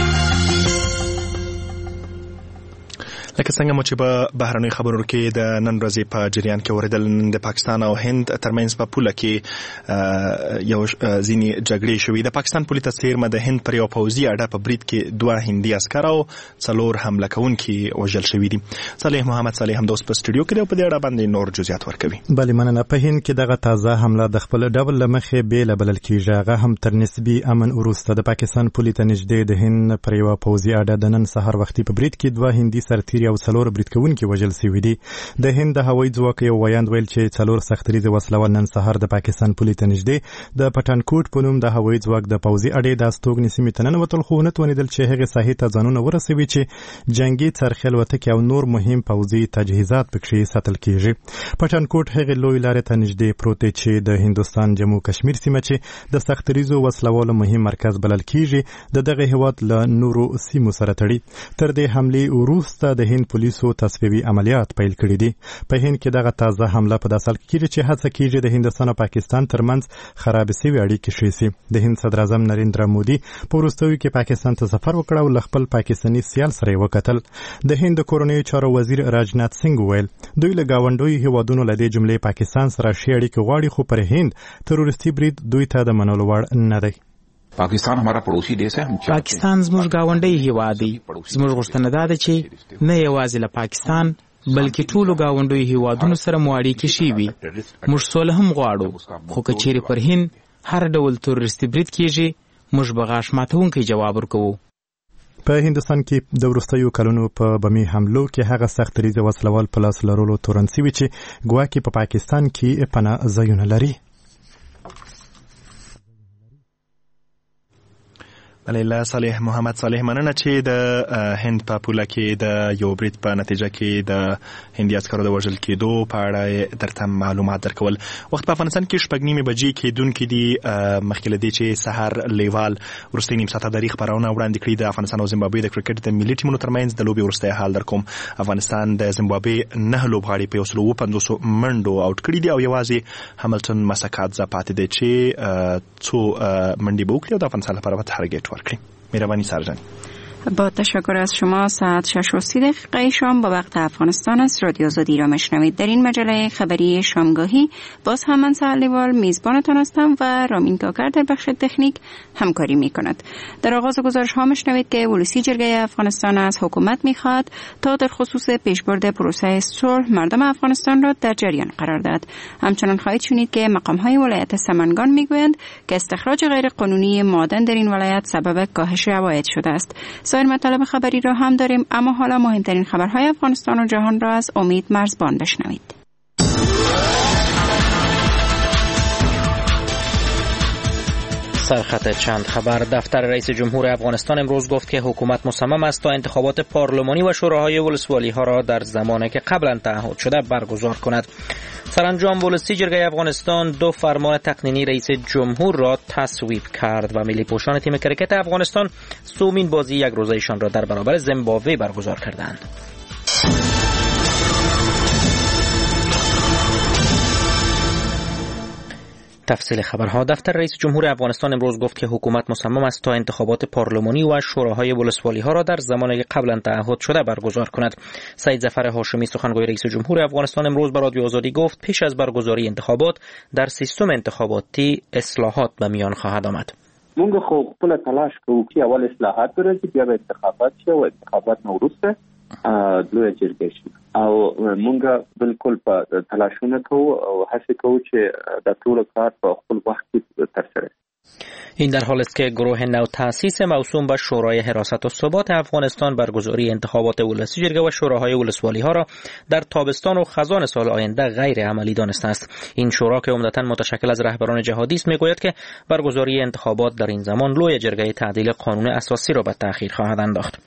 لکه څنګه مو چې په بهرنۍ خبرونو کې د نن ورځې په جریان کې اوریدل، د پاکستان او هند ترمنځ په پوله کې یو ځینې جګړې شوې. د پاکستان پولي تصویر د هند پر یو پوځي اډه په برید کې 2 هندي عسکر او 4 حمله کوونکي وژل شوي دي. صالح محمد صالح هم د اوس په سټوډیو کې دی په دې اړه باندې نور جزئیات ورکوي. بله مننه. په هند کې دغه تازه حمله د خپل ډول لمخې بیل بلل کیږي. هغه هم تر نسبی امن وروسته د پاکستان پولي ته نږدې د هند پر یو پوځي اډه د نن سهار وختي په برید کې 2 هندي سرتیري او 4 برید کوونکي وژل شوي دي. د هند د هوایي ځواک یو ویاند ویل چې 4 سختریزه وسلوال نن سهار د پاکستان پولي ته نږدې د پټانکوټ په نوم د هوایي ځواک د پوځي اډې د استوګنې سیمې ته ننوتل، خو ونه توانېدل چې هغې ساحې ته ځانونه ورسوي چې جنګي څرخي الوتکې او نور مهم پوځي تجهیزات پکې ساتل کیږي. پټانکوټ هغې لوی لارې ته نږدې پروت دی چې د هندوستان جمو کشمیر سیمه چې د سختریزو وسلوالو مهم مرکز بلل کیږي د دغه هیواد له نورو سیمو سره تړي. تر دې حملې وروسته د هند هند پولیسو تصفیوي عملیات پیل کړي دي. په هند کې دغه تازه حمله په داسې حال کې کیږي چې هڅه کیږي د هندستان او پاکستان ترمنځ خراب شوي اړیکې شي سي. د هند صدر اعظم نریندرا مودي په وروستیو کې پاکستان ته سفر وکړ او له خپل پاکستاني سیال سره وکتل. د هند کورنیو چارو وزیر راجنات سنگ ویل دوی له گاونډیو هیوادونو له دې جملې پاکستان سره ښې اړیکې غواړي، خو پر هند تروریستي برید دوی ته د منلو وړ نه دی. पाकिस्तान हमारा पड़ोसी देश है. पाकिस्तान زموږ گاونډی هیواد دی. زموږ غوښتنه ده چې نه یوازې له پاکستان بلکې ټولو گاونډیو هیوادونو سره مو اړیکې شي وي. موږ سوله هم غواړو، خو که چیرې پر هند هر ډول تروریستي برید کیږي موږ به غاښ ماتونکی جواب ورکوو. په هندستان کې د وروستیو کلونو په بمي حملو کې هغه سخت ریزه وسلوال په لاس لرلو تورن سوي چې ګواکې په پاکستان کې پناه ځایونه لري. لیلا صالح محمد صالح مننه چې د هند په پوله کې د یو برید په نتیجه کې د هندي عسکرو د وژل کېدو په اړه درته معلومات درکول. وخت په افغانستان کې 6:30 بجې کېدونکې دي. مخکې له دې چې سحر لیوال وروستۍ نیم ساعته د خبرونه وړاندې کړي د افغانستان او زیمبابوې د کرکټ د ملي ټیمونو ترمنځ د لوبې وروستی حال در کوم. افغانستان د زیمبابوې 9 لوبغاړي په 150 منډو آوټ کړي دي او یوازې هاملټن مسکادزه پاتې دی چې څو منډې به وکړي او د افغانستان لپاره به تارگت مهربانی سرجان. با تشکر از شما. ساعت 6:30 شام با وقت افغانستان است. رادیو آزادی را میشنوید. در این مجله خبری شامگاهی باز هم من سهلیوال میزبانتان هستم و رامین کاکر در بخش تکنیک همکاری میکند. در آغاز گزارش ها میشنوید که ولسی جرگه افغانستان از حکومت میخواد تا در خصوص پیشبرد پروسه صلح مردم افغانستان را در جریان قرار دهد. همچنان خواهید شنید که مقام های ولایت سمنگان میگویند که استخراج غیر قانونی معدن در این ولایت سبب کاهش عواید شده است. سایر مطالب خبری را هم داریم، اما حالا مهمترین خبرهای افغانستان و جهان را از امید مرزبان بشنوید. سرخط چند خبر. دفتر رئیس جمهور افغانستان امروز گفت که حکومت مصمم است تا انتخابات پارلمانی و شوراهای ولسوالی ها را در زمانی که قبلا تعهد شده برگزار کند. سرانجام ولسی جرگه افغانستان 2 فرمان تقنینی رئیس جمهور را تصویب کرد و ملی پوشان تیم کرکت افغانستان سومین بازی یک روزه‌شان را در برابر زیمبابوه برگزار کردند. تفصیل خبرها. دفتر رئیس جمهور افغانستان امروز گفت که حکومت مصمم است تا انتخابات پارلمانی و شوراهای ولسوالی ها را در زمانی قبلا تعهد شده برگزار کند. سید ظفر هاشمی سخنگوی رئیس جمهور افغانستان امروز به رادیو آزادی گفت پیش از برگزاری انتخابات در سیستم انتخاباتی اصلاحات به میان خواهد آمد. مونږ خو خپل تلاش کوو چې اول اصلاحات ورځي بیا به انتخابات شي او انتخابات نو وروسته لوی جرګه شي او مونږ بالکل په تلاشونه کوو او هڅه کوو چې د ټول کار په خپل وخت کې ترسره. این در حالی است که گروه نو تأسیس موسوم به شورای حراست و ثبات افغانستان برگزاری انتخابات ولسی جرگه و شوراهای ولسوالی ها را در تابستان و خزان سال آینده غیر عملی دانسته است. این شورا که عمدتاً متشکل از رهبران جهادی است میگوید که برگزاری انتخابات در این زمان لوی جرگه تعدیل قانون اساسی را به تأخیر خواهد انداخت.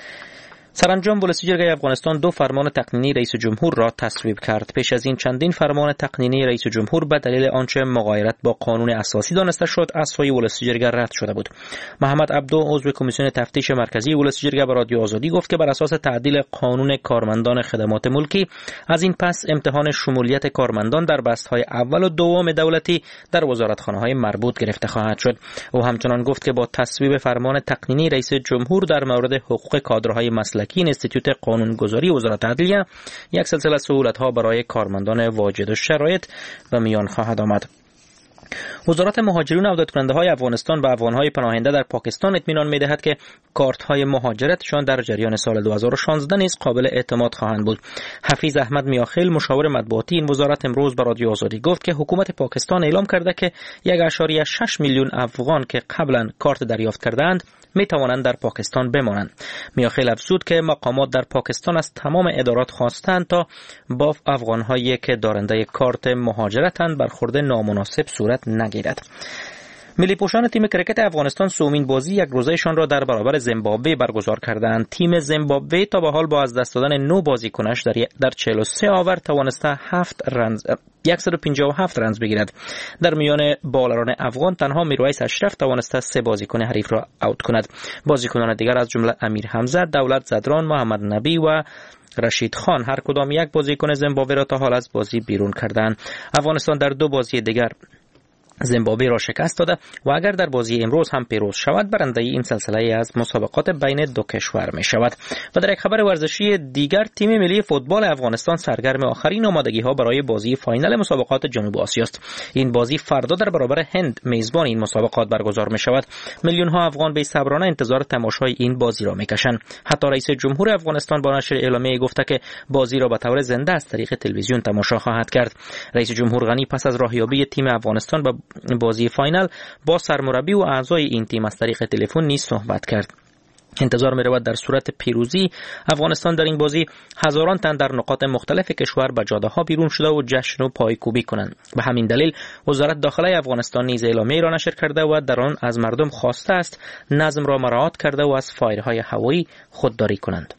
سرانجام ولسی جرگه افغانستان 2 فرمان تقنینی رئیس جمهور را تصویب کرد. پیش از این چندین فرمان تقنینی رئیس جمهور به دلیل آنچه مغایرت با قانون اساسی دانسته شد از سوی ولسی جرگه رد شده بود. محمد عبدو عضو کمیسیون تفتیش مرکزی ولسی جرگه به رادیو آزادی گفت که بر اساس تعدیل قانون کارمندان خدمات ملکی از این پس امتحان شمولیت کارمندان در بست‌های اول و دوم دولتی در وزارتخانه‌های مربوط گرفته خواهد شد. او همچنان گفت که با تصویب فرمان تقنینی رئیس جمهور در مورد حقوق کادرهای مسلکی اینستیتوت قانونگذاری وزارت عدلیه یک سلسله سهولت‌ها برای کارمندان واجد الشرایط به میان خواهد آمد. وزارت مهاجرین و عودت‌کننده‌های افغانستان به افغان‌های پناهنده در پاکستان اطمینان می‌دهد که کارت‌های مهاجرتشان در جریان سال 2016 نیز قابل اعتماد خواهند بود. حفیظ احمد میاخیل مشاور مطبوعاتی این وزارت امروز به رادیو آزادی گفت که حکومت پاکستان اعلام کرده که 1.6 میلیون افغان که قبلا کارت دریافت کردند می توانند در پاکستان بمانند. میاخیل افزود که مقامات در پاکستان از تمام ادارات خواستند تا با افغان‌هایی که دارنده کارت مهاجرتند برخورد نامناسب صورت نگیرد. ملی پوشان تیم کرکت افغانستان سومین بازی یک روزهشان را در برابر زیمبابوه برگزار کردند. تیم زیمبابوه تا به حال با از دست دادن 9 بازیکنش در 43 آور توانسته 157 رنز بگیرد. در میان بالران افغان تنها میرویس اشرف توانسته 3 بازیکن حریف را اوت کند. بازیکنان دیگر از جمله امیر حمزه، دولت زدران، محمد نبی و رشید خان هر کدام یک بازیکن زیمبابوه را تا حال از بازی بیرون کردند. افغانستان در 2 بازی دیگر زیمبابوه را شکست داده و اگر در بازی امروز هم پیروز شود برنده این سلسله از مسابقات بین دو کشور می شود. و در یک خبر ورزشی دیگر تیم ملی فوتبال افغانستان سرگرم آخرین آمادگی ها برای بازی فاینال مسابقات جنوب آسیا است. این بازی فردا در برابر هند میزبان این مسابقات برگزار می شود. میلیون ها افغان به صبرانه انتظار تماشای این بازی را می کشند. حتی رئیس جمهور افغانستان با نشر اعلامیه گفته که بازی را به طور زنده از طریق تلویزیون تماشا خواهد کرد. رئیس جمهور غنی پس از راهیابی تیم افغانستان به بازی فاینال با سرمربی و اعضای این تیم از طریق تلفن نیز صحبت کرد. انتظار می رود در صورت پیروزی افغانستان در این بازی هزاران تن در نقاط مختلف کشور به جاده ها بیرون شده و جشن و پایکوبی کنند. به همین دلیل وزارت داخله افغانستان نیز اعلامیه را نشر کرده و در آن از مردم خواسته است نظم را مراعات کرده و از فایرهای هوایی خودداری کنند.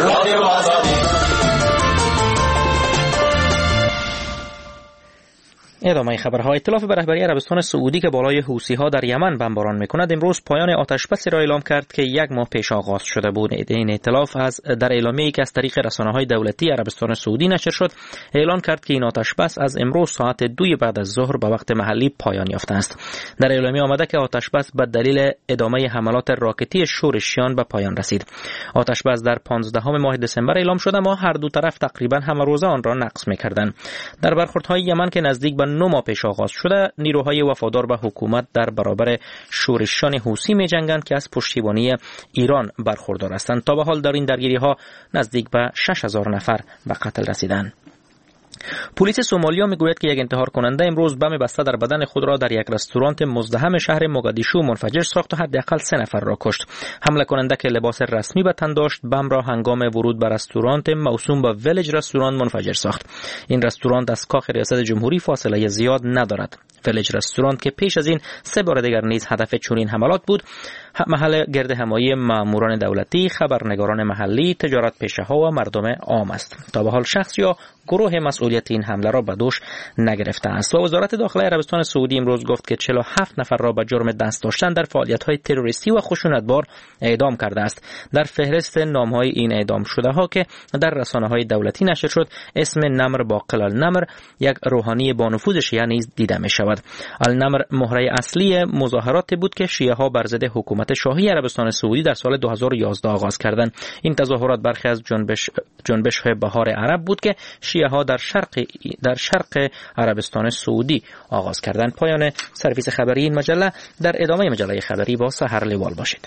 ادامه خبرها. ائتلاف به رهبری عربستان سعودی که بالای حوثی‌ها در یمن بمباران می‌کند امروز پایان آتش‌بسی را اعلام کرد که 1 ماه پیش آغاز شده بود. این ائتلاف در اعلامیه‌ای که از طریق رسانه‌های دولتی عربستان سعودی نشر شد اعلان کرد که این آتش‌بس از امروز ساعت 2 بعد از ظهر به وقت محلی پایان یافته است. در اعلامیه آمده که آتش‌بس به دلیل ادامه حملات راکتی شورشیان به پایان رسید. آتش‌بس در 15 ماه دسامبر اعلام شد اما هر دو طرف تقریباً همه روزه آن را نقض می‌کردند. در برخوردهای یمن که نزدیک به 9 ماه پیش آغاز شده نیروهای وفادار به حکومت در برابر شورشیان حوثی می‌جنگند که از پشتیبانی ایران برخوردار هستند. تا به حال در این درگیری‌ها نزدیک به 6000 نفر به قتل رسیدند. پلیس سومالیا میگوید که یک انتحار کننده امروز بم بسته در بدن خود را در یک رستوران مزدحم شهر موگادیشو منفجر ساخت و حداقل 3 نفر را کشت. حمله کننده که لباس رسمی به تن داشت بم را هنگام ورود به رستوران موسوم به ویلج رستوران منفجر ساخت. این رستوران از کاخ ریاست جمهوری فاصله زیاد ندارد. ویلج رستوران که پیش از این 3 بار دیگر نیز هدف چنین حملات بود، محل گرد همایی ماموران دولتی، خبرنگاران محلی، تجارت پیشه‌ها و مردم عام است. تا به حال شخص یا گروه مسئولیت این حمله را به دوش نگرفته است. و وزارت داخله عربستان سعودی امروز گفت که 47 نفر را به جرم دست داشتن در فعالیت‌های تروریستی و خشونتبار اعدام کرده است. در فهرست نام‌های این اعدام شده‌ها که در رسانه‌های دولتی نشر شد اسم نمر باقر النمر، یک روحانی با نفوذ شیعه نیز دیده می‌شود. النمر مهره اصلی مظاهرات بود که شیعه‌ها بر ضد حکومت شاهی عربستان سعودی در سال 2011 آغاز کردند. این تظاهرات برخی از جنبش بهار عرب بود که شیعه‌ها در شرق عربستان سعودی آغاز کردند. پایان سرویس خبری این مجله. در ادامه مجله خبری با سحر لیوال باشید.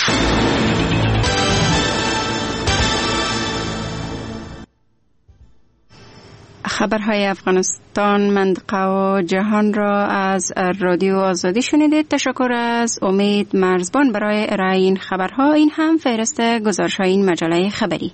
خبرهای افغانستان، منطقه و جهان را از رادیو آزادی شنیدید. تشکر از امید مرزبان برای ارائه این خبرها. این هم فهرست گزارش‌های این مجله خبری.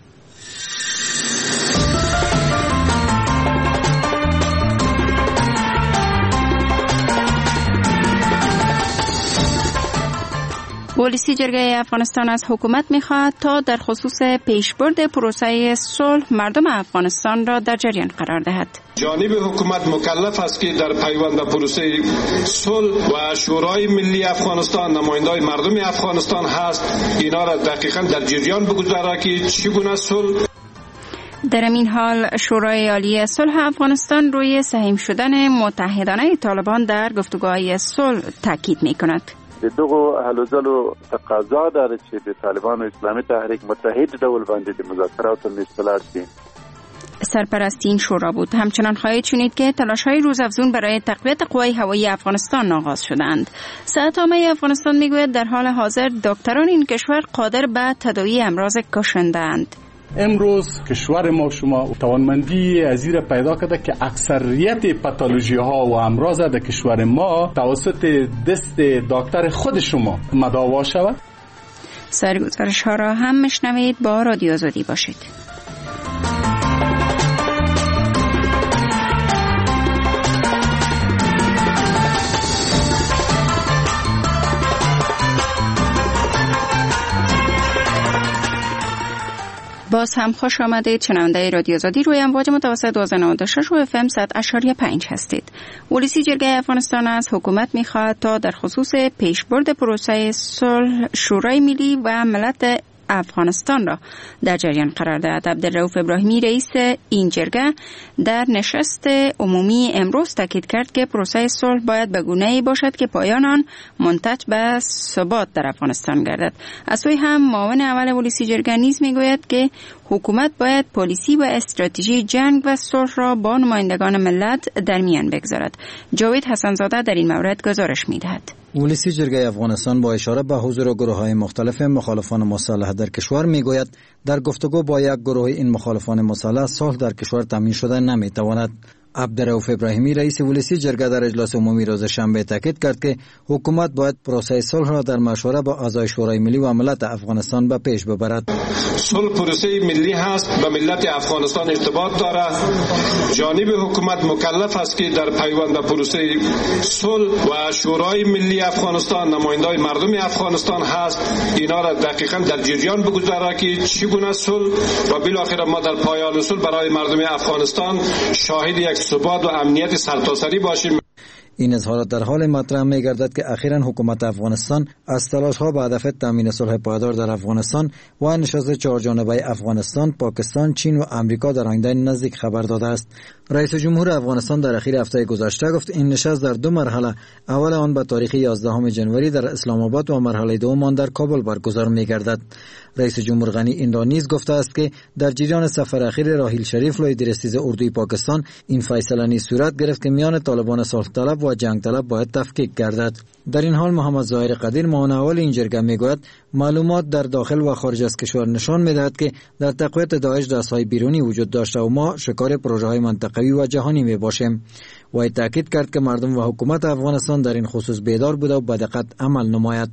پلیسی جرگه افغانستان از حکومت می‌خواهد تا در خصوص پیشبرد پروسه صلح مردم افغانستان را در جریان قرار دهد. جانب حکومت مکلف است که در پیوند پروسه صلح و شورای ملی افغانستان نمایندای مردم افغانستان هست اینا را دقیقاً در جریان بگذاره که چگونه صلح. در این حال شورای عالی صلح افغانستان روی سهم شدن متحدانه طالبان در گفتگوهای صلح تاکید می‌کند. دغه حلزلو تقاضا داره چې د طالبان و اسلامي تحریک متحد ډول باندې د مذاکراتو مشکلات دي. سرپرست این شورا بود. همچنان خواهید شنید که تلاش‌های روزافزون برای تقویت قوای هوایی افغانستان آغاز شدند. صحت‌عامه افغانستان میگوید در حال حاضر دکتران این کشور قادر به تداوی امراض کشنده‌اند. امروز کشور ما شما توانمندی ازیر پیدا کرده که اکثریت پاتولوژی ها و امراض در کشور ما توسط دست دکتر خود شما مداوا شود. سرگزارش ها را هم میشنوید. با رادیو آزادی باشید. باز هم خوش آمدید. شنونده رادیو آزادی روی امواج متوسط 96 و FM 100.5 هستید. ولسی جرگه افغانستان از حکومت می‌خواهد تا در خصوص پیشبرد پروسه صلح شورای ملی و ملت افغانستان را در جریان قرار دهد. عبدالرؤوف ابراهیمی رئیس این جرگه در نشست عمومی امروز تاکید کرد که پروسه صلح باید به گونه‌ای باشد که پایان آن منتج به ثبات در افغانستان گردد. از سوی هم معاون اول ولسی جرگه نیز میگوید که حکومت باید پالیسی و استراتژی جنگ و صلح را با نمایندگان ملت در میان بگذارد. جاوید حسن‌زاده در این مورد گزارش می‌دهد. ولسی جرگه افغانستان با اشاره به حضور گروه‌های مختلف مخالفان مسلح در کشور میگوید در گفتگو با یک گروه این مخالفان مسلح صلح در کشور تامین شده نمیتواند. عبدالرؤوف ابراهیمی رئیس ولسی جرگه در اجلاس عمومی روز شنبه تاکید کرد که حکومت باید پروسه صلح را در مشوره با اعضای شورای ملی و ملت افغانستان به پیش ببرد. صلح پروسه ملی هست، به ملت افغانستان ارتباط دارد. جانب حکومت مکلف است که در پیوند به پروسه صلح و شورای ملی افغانستان نمایندای مردم افغانستان هست، اینا را دقیقاً در جریان بگذارد که چگونه صلح و بالاخره ما در پایان صلح برای مردم افغانستان شاهد یک ثبات و امنیت سرتاسری باشیم. این اظهارات در حال مطرح می گردد که اخیراً حکومت افغانستان از تلاش‌ها به هدف تامین صلح پایدار در افغانستان و نشست چهارجانبه افغانستان، پاکستان، چین و آمریکا در آینده نزدیک خبر داده است. رئیس جمهور افغانستان در اخیر هفته گذشته گفت این نشست در دو مرحله، اول آن به تاریخ 11 جنوری در اسلام آباد و مرحله دوم آن در کابل برگزار می گردد. رئیس جمهور غنی این را نیز گفته است که در جریان سفر اخیر راحیل شریف لوی رئیس اردوی پاکستان این فیصله نیز صورت گرفت که میان طالبان صلح طلب و جنگ طلب باید تفکیک گردد. در این حال محمد ظاهر قدیر معاون اول این جرگه میگوید معلومات در داخل و خارج از کشور نشان میدهد که در تقویت داعش دستهای بیرونی وجود داشته و ما شکار پروژه‌های منطقوی و جهانی میباشیم. و تاکید کرد که مردم و حکومت افغانستان در این خصوص بیدار بوده و با دقت عمل نماید.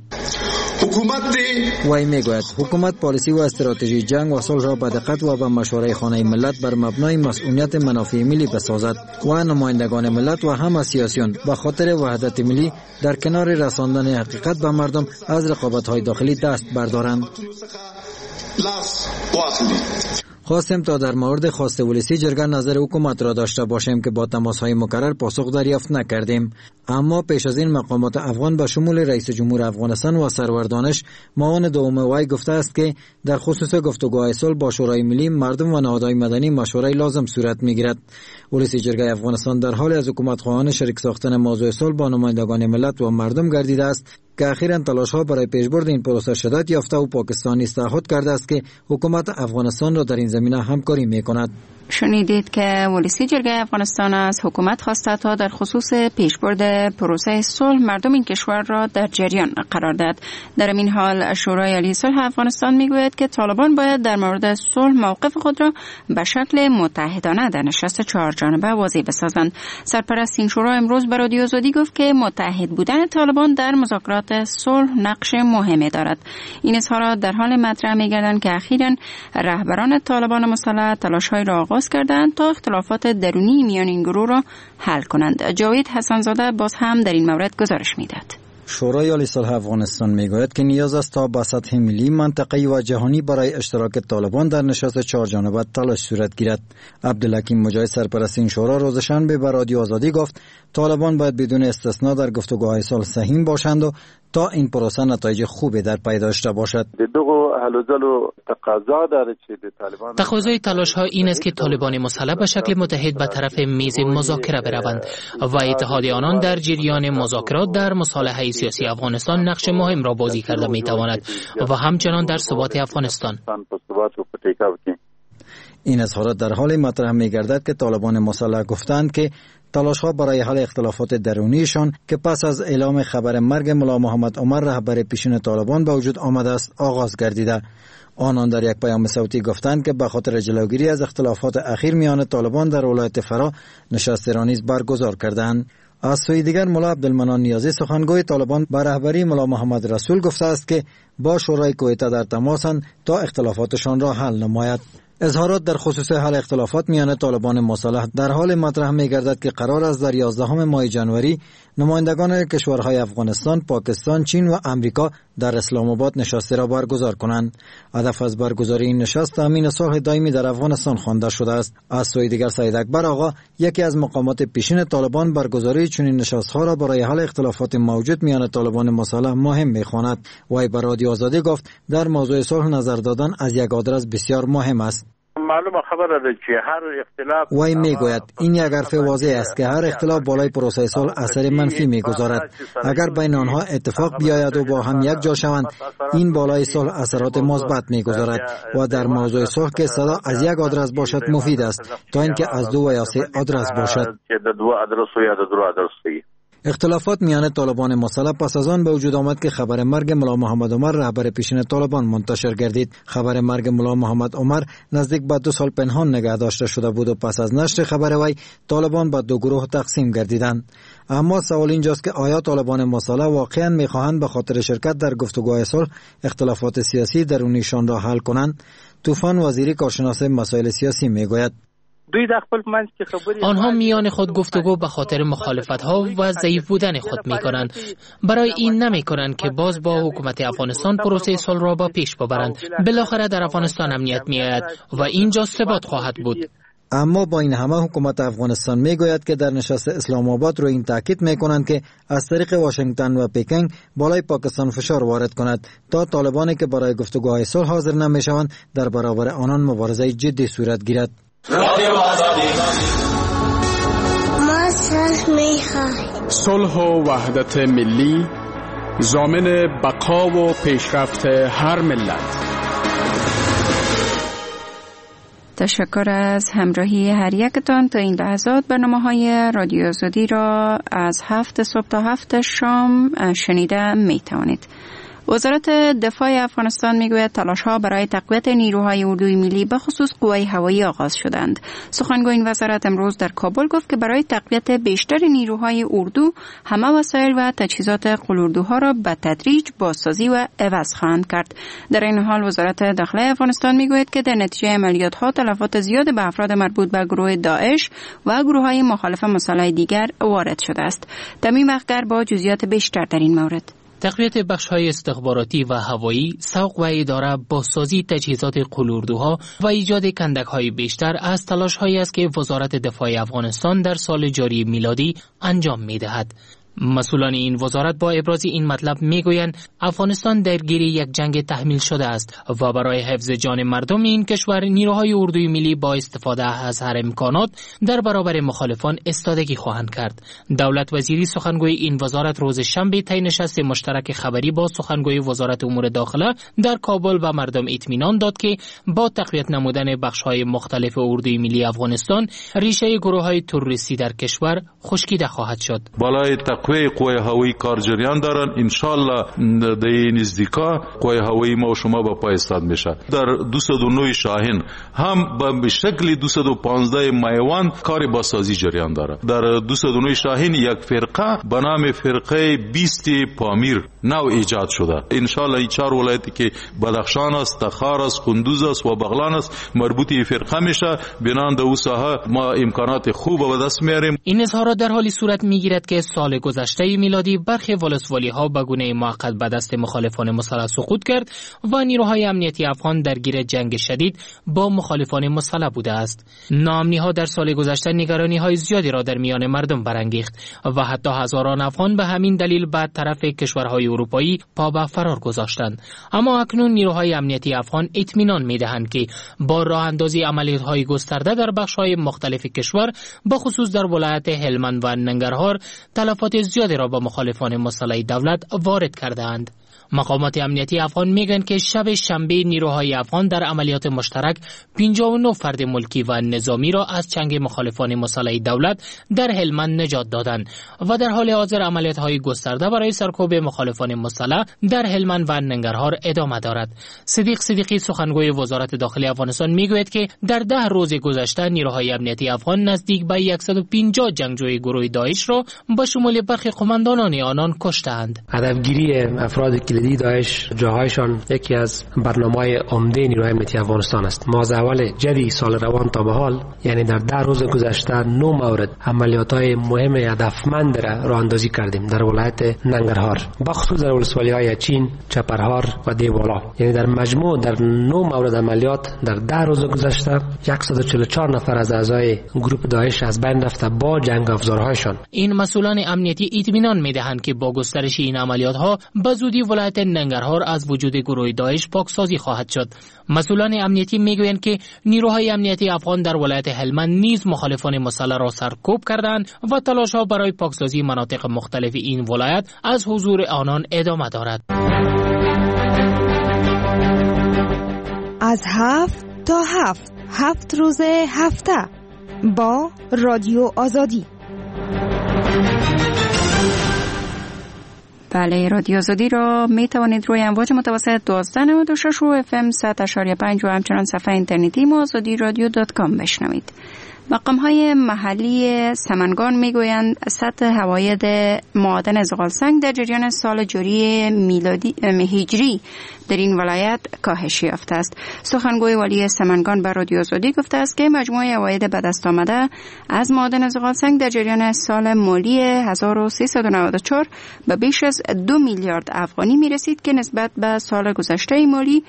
وی میگوید حکومت پالیسی و استراتژی جنگ و صلح را به دقت و به مشوره خانه ملت بر مبنای مسئولیت منافع ملی بسازد و نمایندگان ملت و همه سیاسیون به خاطر وحدت ملی در کنار رساندن حقیقت به مردم از رقابت‌های داخلی دست بردارند. خواستیم تا در مورد خواست ولسی جرگه نظر حکومت را داشته باشیم که با تماس‌های مکرر پاسخ دریافت نکردیم، اما پیش از این مقامات افغان به شمول رئیس جمهور افغانستان و سرور دانش معاون دوم وی گفته است که در خصوص گفتگوهای صلح با شورای ملی مردم و نهادهای مدنی مشوره لازم صورت میگیرد. ولسی جرگه افغانستان در حال از حکومت خواهان شریک ساختن موضوع صلح با نمایندگان ملت و مردم گردیده است که اخیراً تلاش‌ها برای پیشبرد این پروسه شدت یافته و پاکستان نیز تعهد کرده است که حکومت افغانستان را در این زمینه همکاری می‌کند. شنیدید که ولسی جرگه افغانستان از حکومت خواسته تا در خصوص پیشبرد پروسه صلح مردم این کشور را در جریان قرار دهد. در این حال شورای عالی صلح افغانستان میگوید که طالبان باید در مورد صلح موقف خود را به شکل متحدانه در نشست چهارجانبه واضح بسازند. سرپرست این شورا امروز به رادیو آزادی گفت که متحد بودن طالبان در مذاکرات صلح نقش مهمی دارد. این اظهارات در حال مطرح میگردند که اخیراً رهبران طالبان مسلح تلاش‌های را آغاز کردند تا اختلافات درونی میان این گروه را حل کنند. جاوید حسن‌زاده باز هم در این مورد گزارش میدهد. شورای عالی صلح افغانستان میگوید که نیاز است تا به سطح ملی، منطقه‌ای و جهانی برای اشتراک طالبان در نشست چهارجانبه تلاش صورت گیرد. عبدالحکیم مجاهد سرپرست این شورا روز شنبه به رادیو آزادی گفت طالبان باید بدون استثنا در گفتگوهای صلح سهیم باشند و تا این پروسه نتایج خوبی در پی داشته باشد. تقاضای تلاش ها این است که طالبان مسلح به شکل متحد به طرف میز مذاکره بروند و اتحاد آنان در جریان مذاکرات در مصالحه سیاسی افغانستان نقش مهم را بازی کرده می تواند و همچنان در ثبات افغانستان. این اظهارات در حال مطرح می گردد که طالبان مسلح گفتند که تلاش‌ها برای حل اختلافات درونیشان که پس از اعلام خبر مرگ ملا محمد عمر رهبر پیشین طالبان به وجود آمده است آغاز گردیده. آنان در یک پیام صوتی گفتند که به خاطر جلوگیری از اختلافات اخیر میان طالبان در ولایت فرا نشست را نیز برگزار کردند. از سوی دیگر ملا عبدالمنان نیازی سخنگوی طالبان به رهبری ملا محمد رسول گفته است که با شورای کویته در تماسند تا اختلافاتشان را حل نماید. اظهارات در خصوص حل اختلافات میان طالبان مسلح در حال مطرح می‌گردد که قرار است در 11 ماه جنوری نمایندگان کشورهای افغانستان، پاکستان، چین و امریکا در اسلام آباد نشستی را برگزار کنند. هدف از برگزاری این نشست تامین صلح دائمی در افغانستان خوانده شده است. از سوی دیگر سید اکبر آقا، یکی از مقامات پیشین طالبان، برگزاری چنین نشست‌ها را برای حل اختلافات موجود میان طالبان مسلح مهم می‌خواند. وی بر رادیو آزادی گفت در موضوع صلح نظر دادن از یک آدرس بسیار مهم است. معلومه خبره ده که هر اختلاف وی میگوید این یک حرف واضح است که هر اختلاف بالای پروسه صلح اثر منفی میگذارد. اگر بین آنها اتفاق بیاید و با هم یک جا شوند، این بالای صلح اثرات مثبت میگذارد و در موضوع صلح که صدا از یک آدرس باشد مفید است تا اینکه از دو و یا سه آدرس باشد. اختلافات میان طالبان مسلح پس از آن به وجود آمد که خبر مرگ ملا محمد عمر رهبر پیشین طالبان منتشر گردید. خبر مرگ ملا محمد عمر نزدیک به 2 سال پنهان نگه داشته شده بود و پس از نشر خبر وی طالبان به 2 گروه تقسیم گردیدند. اما سوال اینجاست که آیا طالبان مسلح واقعا میخواهند به خاطر شرکت در گفتگوهای صلح اختلافات سیاسی درونیشان را حل کنند؟ طوفان وزیری کارشناس مسائل سیاسی میگوید آنها میان خود گفتگو به خاطر مخالفت‌ها و ضعیف بودن خود می‌کنند. برای این نمی‌کنند که باز با حکومت افغانستان پروسه صلح را با پیش ببرند. بالاخره در افغانستان امنیت می‌آید و اینجا ثبات خواهد بود. اما با این همه حکومت افغانستان میگوید که در نشست اسلام آباد رو این تاکید میکنند که از طریق واشنگتن و پکینگ بالای پاکستان فشار وارد کند تا طالبانی که برای گفتگوهای صلح حاضر نمیشوند در برابر آنان مبارزه جدی صورت گیرد. ما صلح میخواهیم. صلح و وحدت ملی ضامن بقا و پیشرفت هر ملت. تشکر از همراهی هر یکتان. تا این لحظات برنامه‌های رادیو آزادی را از 7 صبح تا 7 شام شنیده میتوانید. وزارت دفاع افغانستان میگوید تلاش‌ها برای تقویت نیروهای اردوی ملی به خصوص قوای هوایی آغاز شدند. سخنگوی این وزارت امروز در کابل گفت که برای تقویت بیشتر نیروهای اردو همه وسایل و تجهیزات قلاردوها را به تدریج بازسازی و عوض خواهند کرد. در این حال وزارت داخلی افغانستان میگوید که در نتیجه عملیات‌ها تلفات زیاد به افراد مربوط به گروه داعش و گروه‌های مخالف مسلح دیگر وارد شده است. تمیم اخگر با جزئیات بیشتر در این مورد. تقویت بخش‌های استخباراتی و هوایی، سوق و اداره، بازسازی تجهیزات قلاردوها و ایجاد کندک‌های بیشتر از تلاش‌هایی است که وزارت دفاع افغانستان در سال جاری میلادی انجام می‌دهد. مسئولان این وزارت با ابراز این مطلب میگویند افغانستان درگیر یک جنگ تحمیل شده است و برای حفظ جان مردم این کشور نیروهای اردوی ملی با استفاده از هر امکانات در برابر مخالفان استادگی خواهند کرد. دولت وزیری سخنگوی این وزارت روز شنبه طی نشست مشترک خبری با سخنگوی وزارت امور داخله در کابل و مردم اطمینان داد که با تقویت نمودن بخش‌های مختلف اردوی ملی افغانستان ریشه گروه‌های تروریستی در کشور خشکیده خواهد شد. قوی هوایی کار جریان دارن. انشالله در این نزدیکا قوی هوایی ما و شما به پای استاد میشه. در 209 شاهین هم به شکل 215 مایوان کار بازسازی جریان داره. در 209 شاهین یک فرقه به نام فرقه 20 پامیر نو ایجاد شده. انشالله این 4 ولایتی که بدخشان است، تخار است، کندوز است و بغلان است مربوط به فرقه میشه. بنان در ساحه ما امکانات خوب به دست میاریم. این اظهارات در حالی صورت میگیرد که سال گذشته میلادی برخی ولسوالی‌ها به گونه موقت به دست مخالفان مسلح سقوط کرد و نیروهای امنیتی افغان درگیر جنگ شدید با مخالفان مسلح بوده است. ناامنی‌ها در سال گذشته نگرانی‌های زیادی را در میان مردم برانگیخت و حتی هزاران افغان به همین دلیل به طرف کشورهای اروپایی پا به فرار گذاشتند. اما اکنون نیروهای امنیتی افغان اطمینان می‌دهند که با راه اندازی عملیات‌های گسترده در بخش‌های مختلف کشور به خصوص در ولایت هلمند و ننگرهار تلفات زیادی را با مخالفان مسلح دولت وارد کرده‌اند. مقامات امنیتی افغان میگن که شب شنبه نیروهای افغان در عملیات مشترک 59 فرد ملکی و نظامی را از چنگ مخالفان مسلح دولت در هلمند نجات دادند و در حال حاضر عملیات‌های گسترده برای سرکوب مخالفان مسلح در هلمند و ننگرهار ادامه دارد. صدیق صدیقی سخنگوی وزارت داخلی افغانستان میگوید که در 10 روز گذشته نیروهای امنیتی افغان نزدیک به 150 جنگجوی گروه داعش را با شمول برخی قماندانان آنان کشتند. هدفگیری افرادی کلیدی داعش جاهایشان یکی از برنامه‌های عمده نیروهای امنیتی افغانستان است. ما از اول جدی سال روان تا به حال، یعنی در 10 روز گذشته 9 مورد عملیات‌های مهم هدفمند را راه اندازی کردیم در ولایت ننگرهار، بخصوص در ولسوالی‌های چین، چپرهار و دیوالا. یعنی در مجموع در 9 مورد عملیات در 10 روز گذشته 144 نفر از اعضای گروه داعش از بین رفته با جنگ افزارهایشان. این مسئولان امنیتی اطمینان می‌دهند که با گسترش این عملیات‌ها به زودی ولایت ننگرهار از وجود گروه داعش پاکسازی خواهد شد. مسئولان امنیتی میگویند که نیروهای امنیتی افغان در ولایت هلمند نیز مخالفان مسلح را سرکوب کردند و تلاش‌ها برای پاکسازی مناطق مختلف این ولایت از حضور آنان ادامه دارد. از 7 تا 7 روز هفته با رادیو آزادی. بله، رادیو آزادی را می توانید روی امواج متوسط 1296 و FM 100.5 و همچنان صفحه اینترنتی ما azadi-radio.com بشنوید. مقام‌های محلی سمنگان میگویند سطح عواید معادن زغالسنگ در جریان سال جاری میلادی هجری در این ولایت کاهش یافته است. سخنگوی والی سمنگان به رادیو آزادی گفته است که مجموع عواید به دست آمده از معادن زغالسنگ در جریان سال مالی 1394 به بیش از 2 میلیارد افغانی میرسید که نسبت به سال گذشته مالی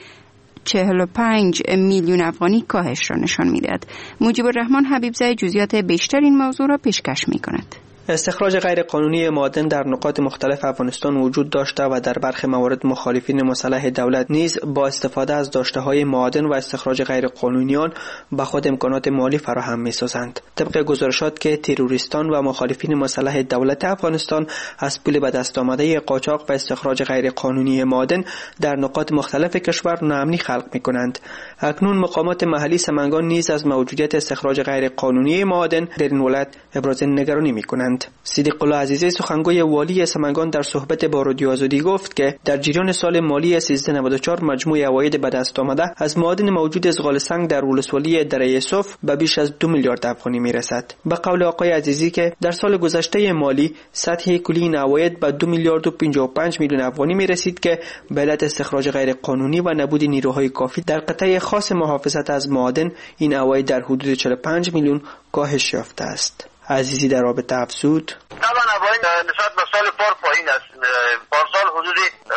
45 میلیون افغانی کاهش را نشان می‌دهد. مجیب الرحمن حبیبزاده جزئیات بیشتر این موضوع را پیشکش می‌کند. استخراج غیرقانونی معادن در نقاط مختلف افغانستان وجود داشته و در برخی موارد مخالفین مسلح دولت نیز با استفاده از داشته‌های معادن و استخراج غیرقانونی آن به خود امکانات مالی فراهم می‌سازند. طبق گزارشات که تروریستان و مخالفین مسلح دولت افغانستان از پول به دست آمده قاچاق و استخراج غیرقانونی معادن در نقاط مختلف کشور ناامنی خلق می‌کنند. اکنون مقامات محلی سمنگان نیز از موجودیت استخراج غیرقانونی معادن در این ولایت ابراز نگرانی می‌کنند. صدیق الله عزیزی سخنگوی والی سمنگان در صحبت با رادیو آزادی گفت که در جریان سال مالی 1394 مجموع عواید به دست آمده از معادن موجود زغالسنگ در ولسوالی دره یوسف به بیش از 2 میلیارد افغانی میرسد. به قول آقای عزیزی که در سال گذشته مالی سطح کلی این عواید به 2 میلیارد و 55 میلیون افغانی میرسید که به علت استخراج غیر قانونی و نبود نیروهای کافی در قطعه خاص محافظت از معادن این عواید در حدود 45 میلیون کاهش یافته است. عزیزی در رابطه افزود: طبعا عواید نسبت به سال پایین است. پارسال حدود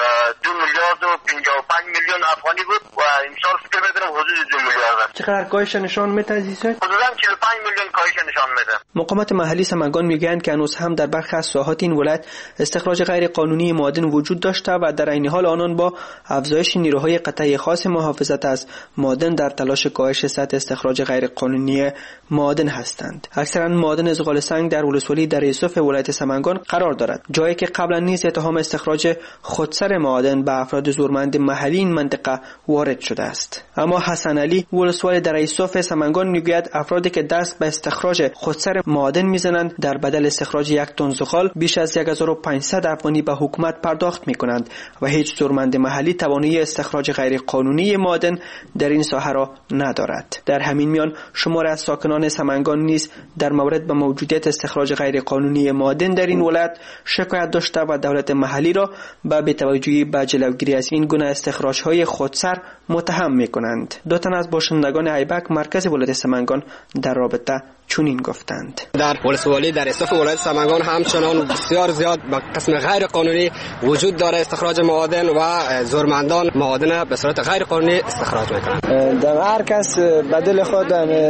2 میلیارد و 55 میلیون افغانی بود و امسال فکر می‌کنم حدود 2 میلیارد است. چقدر کاهش نشان میده عزیزی؟ حدوداً 45 میلیون کاهش نشان میده. مقامات محلی سمنگان میگویند که هنوز هم در برخی از ساحات این ولایت استخراج غیر قانونی معادن وجود داشته و در عین حال آنان با افزایش نیروهای قطعه خاص محافظت از معادن در تلاش کاهش سطح استخراج غیر قانونی معادن هستند. اکثرا معادن زغالسنگ در ولسوالی دره یوسف ولایت سمنگان قرار دارد، جایی که قبلا نیز اتهام استخراج خودسر معادن به افراد زورمند محلی این منطقه وارد شده است. اما حسن علی ولسوال دره یوسف سمنگان میگوید افرادی که دست به استخراج خودسر معادن میزنند در بدل استخراج 1 تن زغال بیش از 1500 افغانی به حکومت پرداخت میکنند و هیچ زورمند محلی توانایی استخراج غیر قانونی معادن در این ساحه را ندارد. در همین میان شمار از ساکنان سمنگان نیز در مورد به موجودیت استخراج غیر قانونی معادن در این ولایت شکایت داشته و دولت محلی را به بی‌توجهی به جلوگیری از این گونه استخراج‌های خودسر متهم می‌کنند. دو تن از باشندگان ایبک مرکز ولایت سمنگان در رابطه چنین گفتند: در ولسوالی در استف ولایت سمنگان همچنان بسیار زیاد به قسم غیر قانونی وجود داره استخراج معادن و زورمندان معادن به صورت غیر قانونی استخراج میکنند. در هر کس بدل خود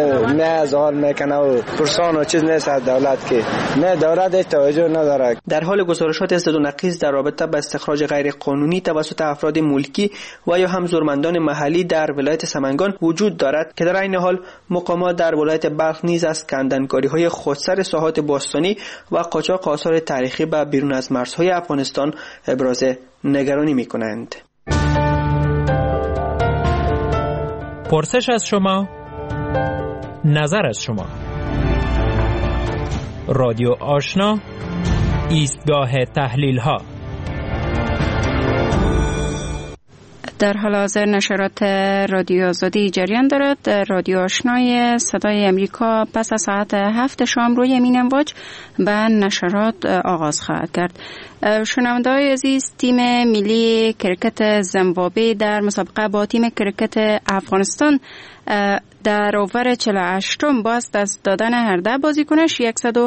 نه زغال میکنه و پرسان و چیز نیست از دولت که نه دولت توجه نداره. در حال گزارشات زد و نقیض در رابطه با استخراج غیر قانونی توسط افراد ملکی و یا هم زورمندان محلی در ولایت سمنگان وجود دارد که در این حال مقامات در ولایت بلخ نیز از کندنکاری‌های خودسر ساحات باستانی و قاچاق آثار تاریخی به بیرون از مرزهای افغانستان ابراز نگرانی می‌کنند. پرسش از شما، نظر از شما. رادیو آشنا، ایستگاه تحلیل‌ها. در حال حاضر نشرات رادیو آزادی جریان دارد. رادیو آشنای صدای امریکا پس از ساعت 7 شام روی امین امواج به نشرات آغاز خواهد کرد. شنونده‌های عزیز، تیم ملی کرکت زیمبابوه در مسابقه با تیم کرکت افغانستان در اوور 48م با از دست دادن هر ده بازیکنش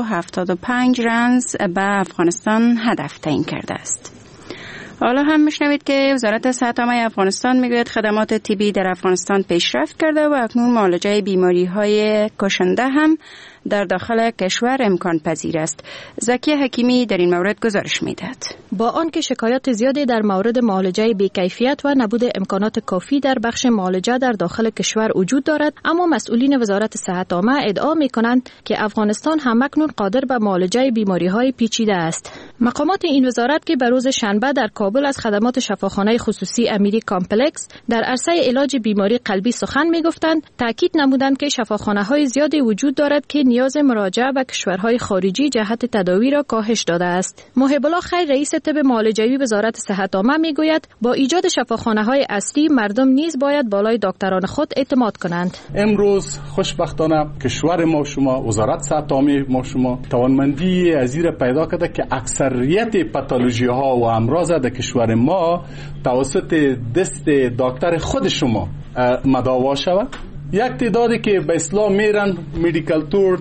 175 رنز به افغانستان هدف تعیین کرده است. حالا هم میشنوید که وزارت صحت عامه افغانستان میگوید خدمات طبی در افغانستان پیشرفت کرده و اکنون معالجه بیماری‌های کشنده هم در داخل کشور امکان پذیر است. زکی حکیمی در این مورد گزارش میدهد. با آنکه شکایات زیادی در مورد معالجه بی‌کیفیت و نبود امکانات کافی در بخش معالجه در داخل کشور وجود دارد، اما مسئولین وزارت صحت عامه ادعا میکنند که افغانستان همکنون قادر به معالجه بیماری‌های پیچیده است. مقامات این وزارت که به روز شنبه در کابل از خدمات شفاخانه خصوصی امیری کامپلکس در عرصه علاج بیماری قلبی سخن میگفتند، تاکید نمودند که شفاخانه‌های زیادی وجود دارد که نیاز مراجعه به کشورهای خارجی جهت تداوی را کاهش داده است. محب الله خیر رئیس طب معالجوی وزارت صحت عامه میگوید با ایجاد شفاخانه‌های اصلی مردم نیز باید بالای دکتران خود اعتماد کنند. امروز خوشبختانه کشور ما شما، وزارت صحت عامه ما شما توانمندی ازیر پیدا کرده که اکثریت پاتولوژی ها و امراض در کشور ما توسط دست دکتر خود شما مداوا شود. یک تعدادی که به اسلام میرن مدیکال تور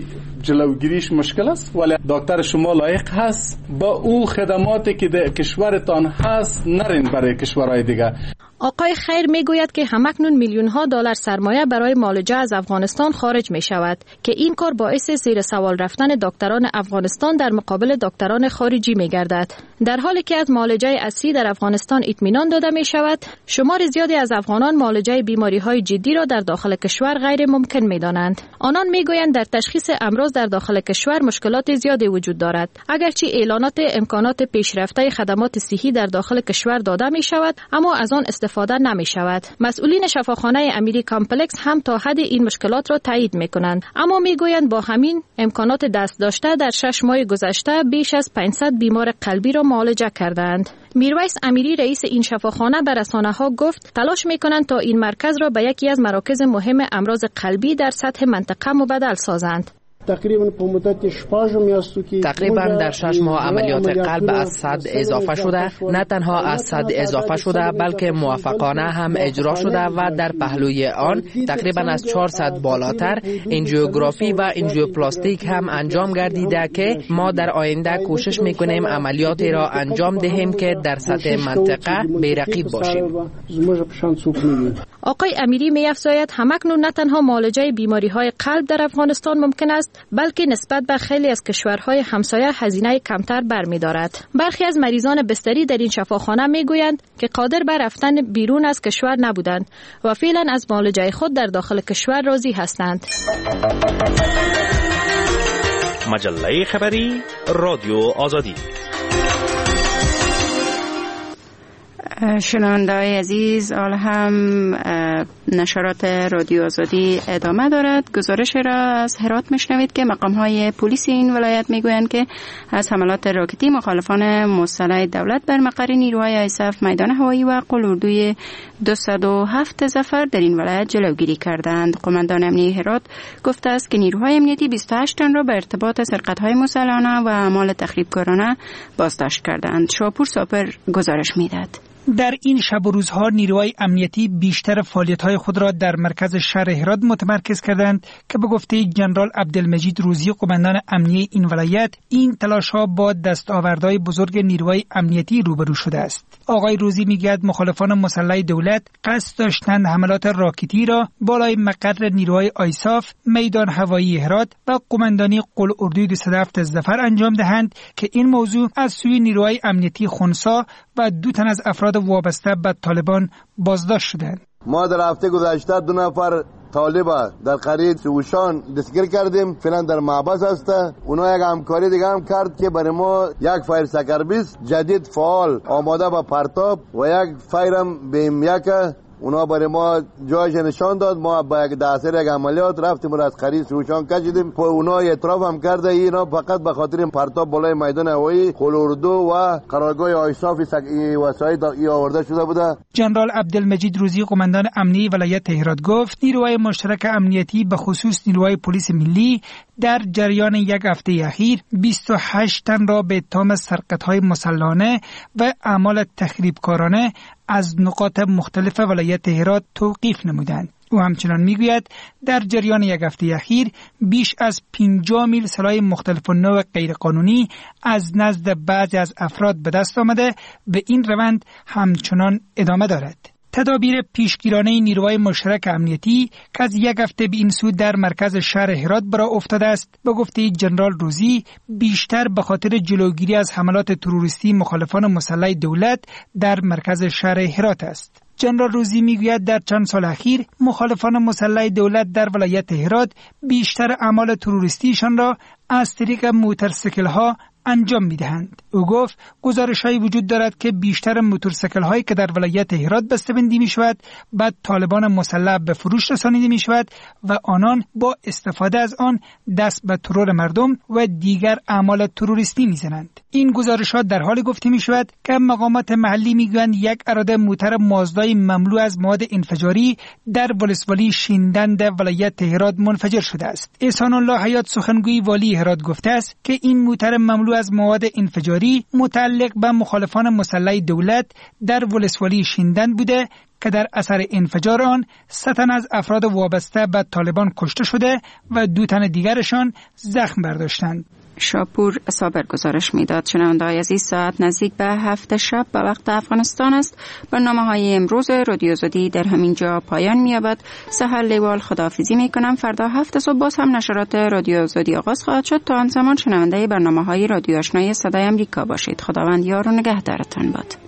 جلوگیریش مشکل است، ولی دکتر شما لایق هست با او خدماتی که در کشورتان هست نرین برای کشورهای دیگه. آقای خیر میگوید که همکنون میلیون ها دلار سرمایه برای معالجه از افغانستان خارج می شود که این کار باعث زیر سوال رفتن دکتران افغانستان در مقابل دکتران خارجی می گردد. در حالی که از معالجه اصلی در افغانستان اطمینان داده می شود، شمار زیادی از افغانان معالجه بیماری های جدی را در داخل کشور غیر ممکن می دانند. آنان می گویند در تشخیص امراض در داخل کشور مشکلات زیادی وجود دارد. اگرچه اعلانات امکانات پیشرفته خدمات صحی در داخل کشور داده می شود، اما از آن استفاده نمی شود. مسئولین شفاخانه امیری کامپلکس هم تا حد این مشکلات را تایید می کنند، اما می گویند با همین امکانات دست داشته در 6 ماه گذشته بیش از 500 بیمار قلبی را معالجه کردند. میرویس امیری رئیس این شفاخانه به رسانه‌ها گفت تلاش می‌کنند تا این مرکز را به یکی از مراکز مهم امراض قلبی در سطح منطقه مبدل سازند. تقریبا در 6 ماه عملیات قلب از 100 اضافه شده، نه تنها از 100 اضافه شده بلکه موفقانه هم اجرا شده و در پهلوی آن تقریبا از 400 بالاتر انژیوگرافی و انژیوپلاستیک هم انجام گردیده که ما در آینده کوشش میکنیم عملیاتی را انجام دهیم که در سطح منطقه بی‌رقیب باشیم. آقای امیری می‌افزاید همکنون نه تنها معالجه بیماری‌های قلب در افغانستان ممکن است، بلکه نسبت به خیلی از کشورهای همسایه هزینه کمتر برمی‌دارد. برخی از مریضان بستری در این شفاخانه می‌گویند که قادر به رفتن بیرون از کشور نبودند و فعلا از معالجه خود در داخل کشور راضی هستند. مجله خبری رادیو آزادی. شنونده‌های عزیز، حالا هم نشرات رادیو آزادی ادامه دارد. گزارش را از هرات میشنوید که مقام‌های پلیس این ولایت میگویند که از حملات راکتی مخالفان مسلح دولت بر مقر نیروهای آیسف میدان هوایی و قلاردوی 207 ظفر در این ولایت جلوگیری کردند. قماندان امنیتی هرات گفته است که نیروهای امنیتی 28 تن را به ارتباط سرقت‌های مسلحانه و اعمال تخریبکارانه بازداشت کردند. شاپور ساپر گزارش میدهد. در این شب و روزها نیروهای امنیتی بیشتر فعالیت‌های خود را در مرکز شهر هرات متمرکز کردند که به گفته جنرال عبدالمجید روزی قماندان امنیتی این ولایت، این تلاش‌ها با دستاوردهای بزرگ نیروهای امنیتی روبرو شده است. آقای روزی میگوید مخالفان مسلح دولت قصد داشتند حملات راکتی را بالای مقر نیروهای آیساف، میدان هوایی هرات و قماندانی قلاردوی 207 ظفر انجام دهند که این موضوع از سوی نیروهای امنیتی خنثی و 2 تن از افراد وابسته به طالبان بازداشت شدند. ما در هفته گذشته 2 نفر طالب در قریب سوشان دستگیر کردیم، فعلا در محبس هسته. اونا یک همکاری دیگه هم کرد که برای ما یک فایر سکربیس جدید فعال آماده به پرتاب و یک فایرم بیم یک اونا برای ما جایش نشان داد. ما با یک دستور یک عملیات رفتیم و از خرید سوشان کشیدیم. اونا اعتراف هم کرده اینا فقط به خاطر پرتاب بالای میدان هوایی خلوردو و قرارگاه آیصاف وسایل آورده شده بوده. جنرال عبدالمجید روزی قماندان امنیه ولایت هرات گفت نیروهای مشترک امنیتی به خصوص نیروهای پلیس ملی در جریان یک هفته اخیر 28 تن را به اتهام سرقت‌های مسلحانه و اعمال تخریبکارانه از نقاط مختلف ولایت هرات توقیف نمودند. او همچنان میگوید در جریان یک هفته اخیر بیش از 50 میل سلاح مختلف النوع غیرقانونی از نزد بعضی از افراد به دست آمده، به این روند همچنان ادامه دارد. تدابیر پیشگیرانه نیروهای مشترک امنیتی که از یک هفته به این سو در مرکز شهر هرات برآ افتاده است، به گفته جنرال روزی بیشتر به خاطر جلوگیری از حملات تروریستی مخالفان مسلح دولت در مرکز شهر هرات است. جنرال روزی میگوید در چند سال اخیر مخالفان مسلح دولت در ولایت هرات بیشتر اعمال تروریستیشان را از طریق موتورسیکل‌ها انجام می‌دهند. او گفت گزارش‌هایی وجود دارد که بیشتر موتورسیکل‌هایی که در ولایت هرات بسته‌بندی می‌شود بعد طالبان مسلح به فروش رسانیده می‌شود و آنان با استفاده از آن دست به ترور مردم و دیگر اعمال تروریستی می‌زنند. این گزارش‌ها در حال گفته می‌شود که مقامات محلی می‌گویند یک اراده موتر مازدای مملو از مواد انفجاری در ولسوالی شیندند ولایت هرات منفجر شده است. احسان الله حیات سخنگوی والی هرات گفته است که این موتر مملو از مواد انفجاری متعلق به مخالفان مسلح دولت در ولسوالی شیندن بوده که در اثر انفجار آن 3 تن از افراد وابسته به طالبان کشته شده و 2 تن دیگرشان زخم برداشتند. شاپور صابر گزارش میداد. شنونده‌های عزیز، ساعت نزدیک به 7 شب به وقت افغانستان است. برنامه‌های امروز رادیو آزادی در همین جا پایان می‌یابد. سحر لیوال خداحافظی می‌کنم. فردا 7 صبح باز هم نشرات رادیو آزادی آغاز خواهد شد. تا آن زمان شنونده برنامه‌های رادیو آشنای صدای آمریکا باشید. خداوند یار و نگهدارتان باد.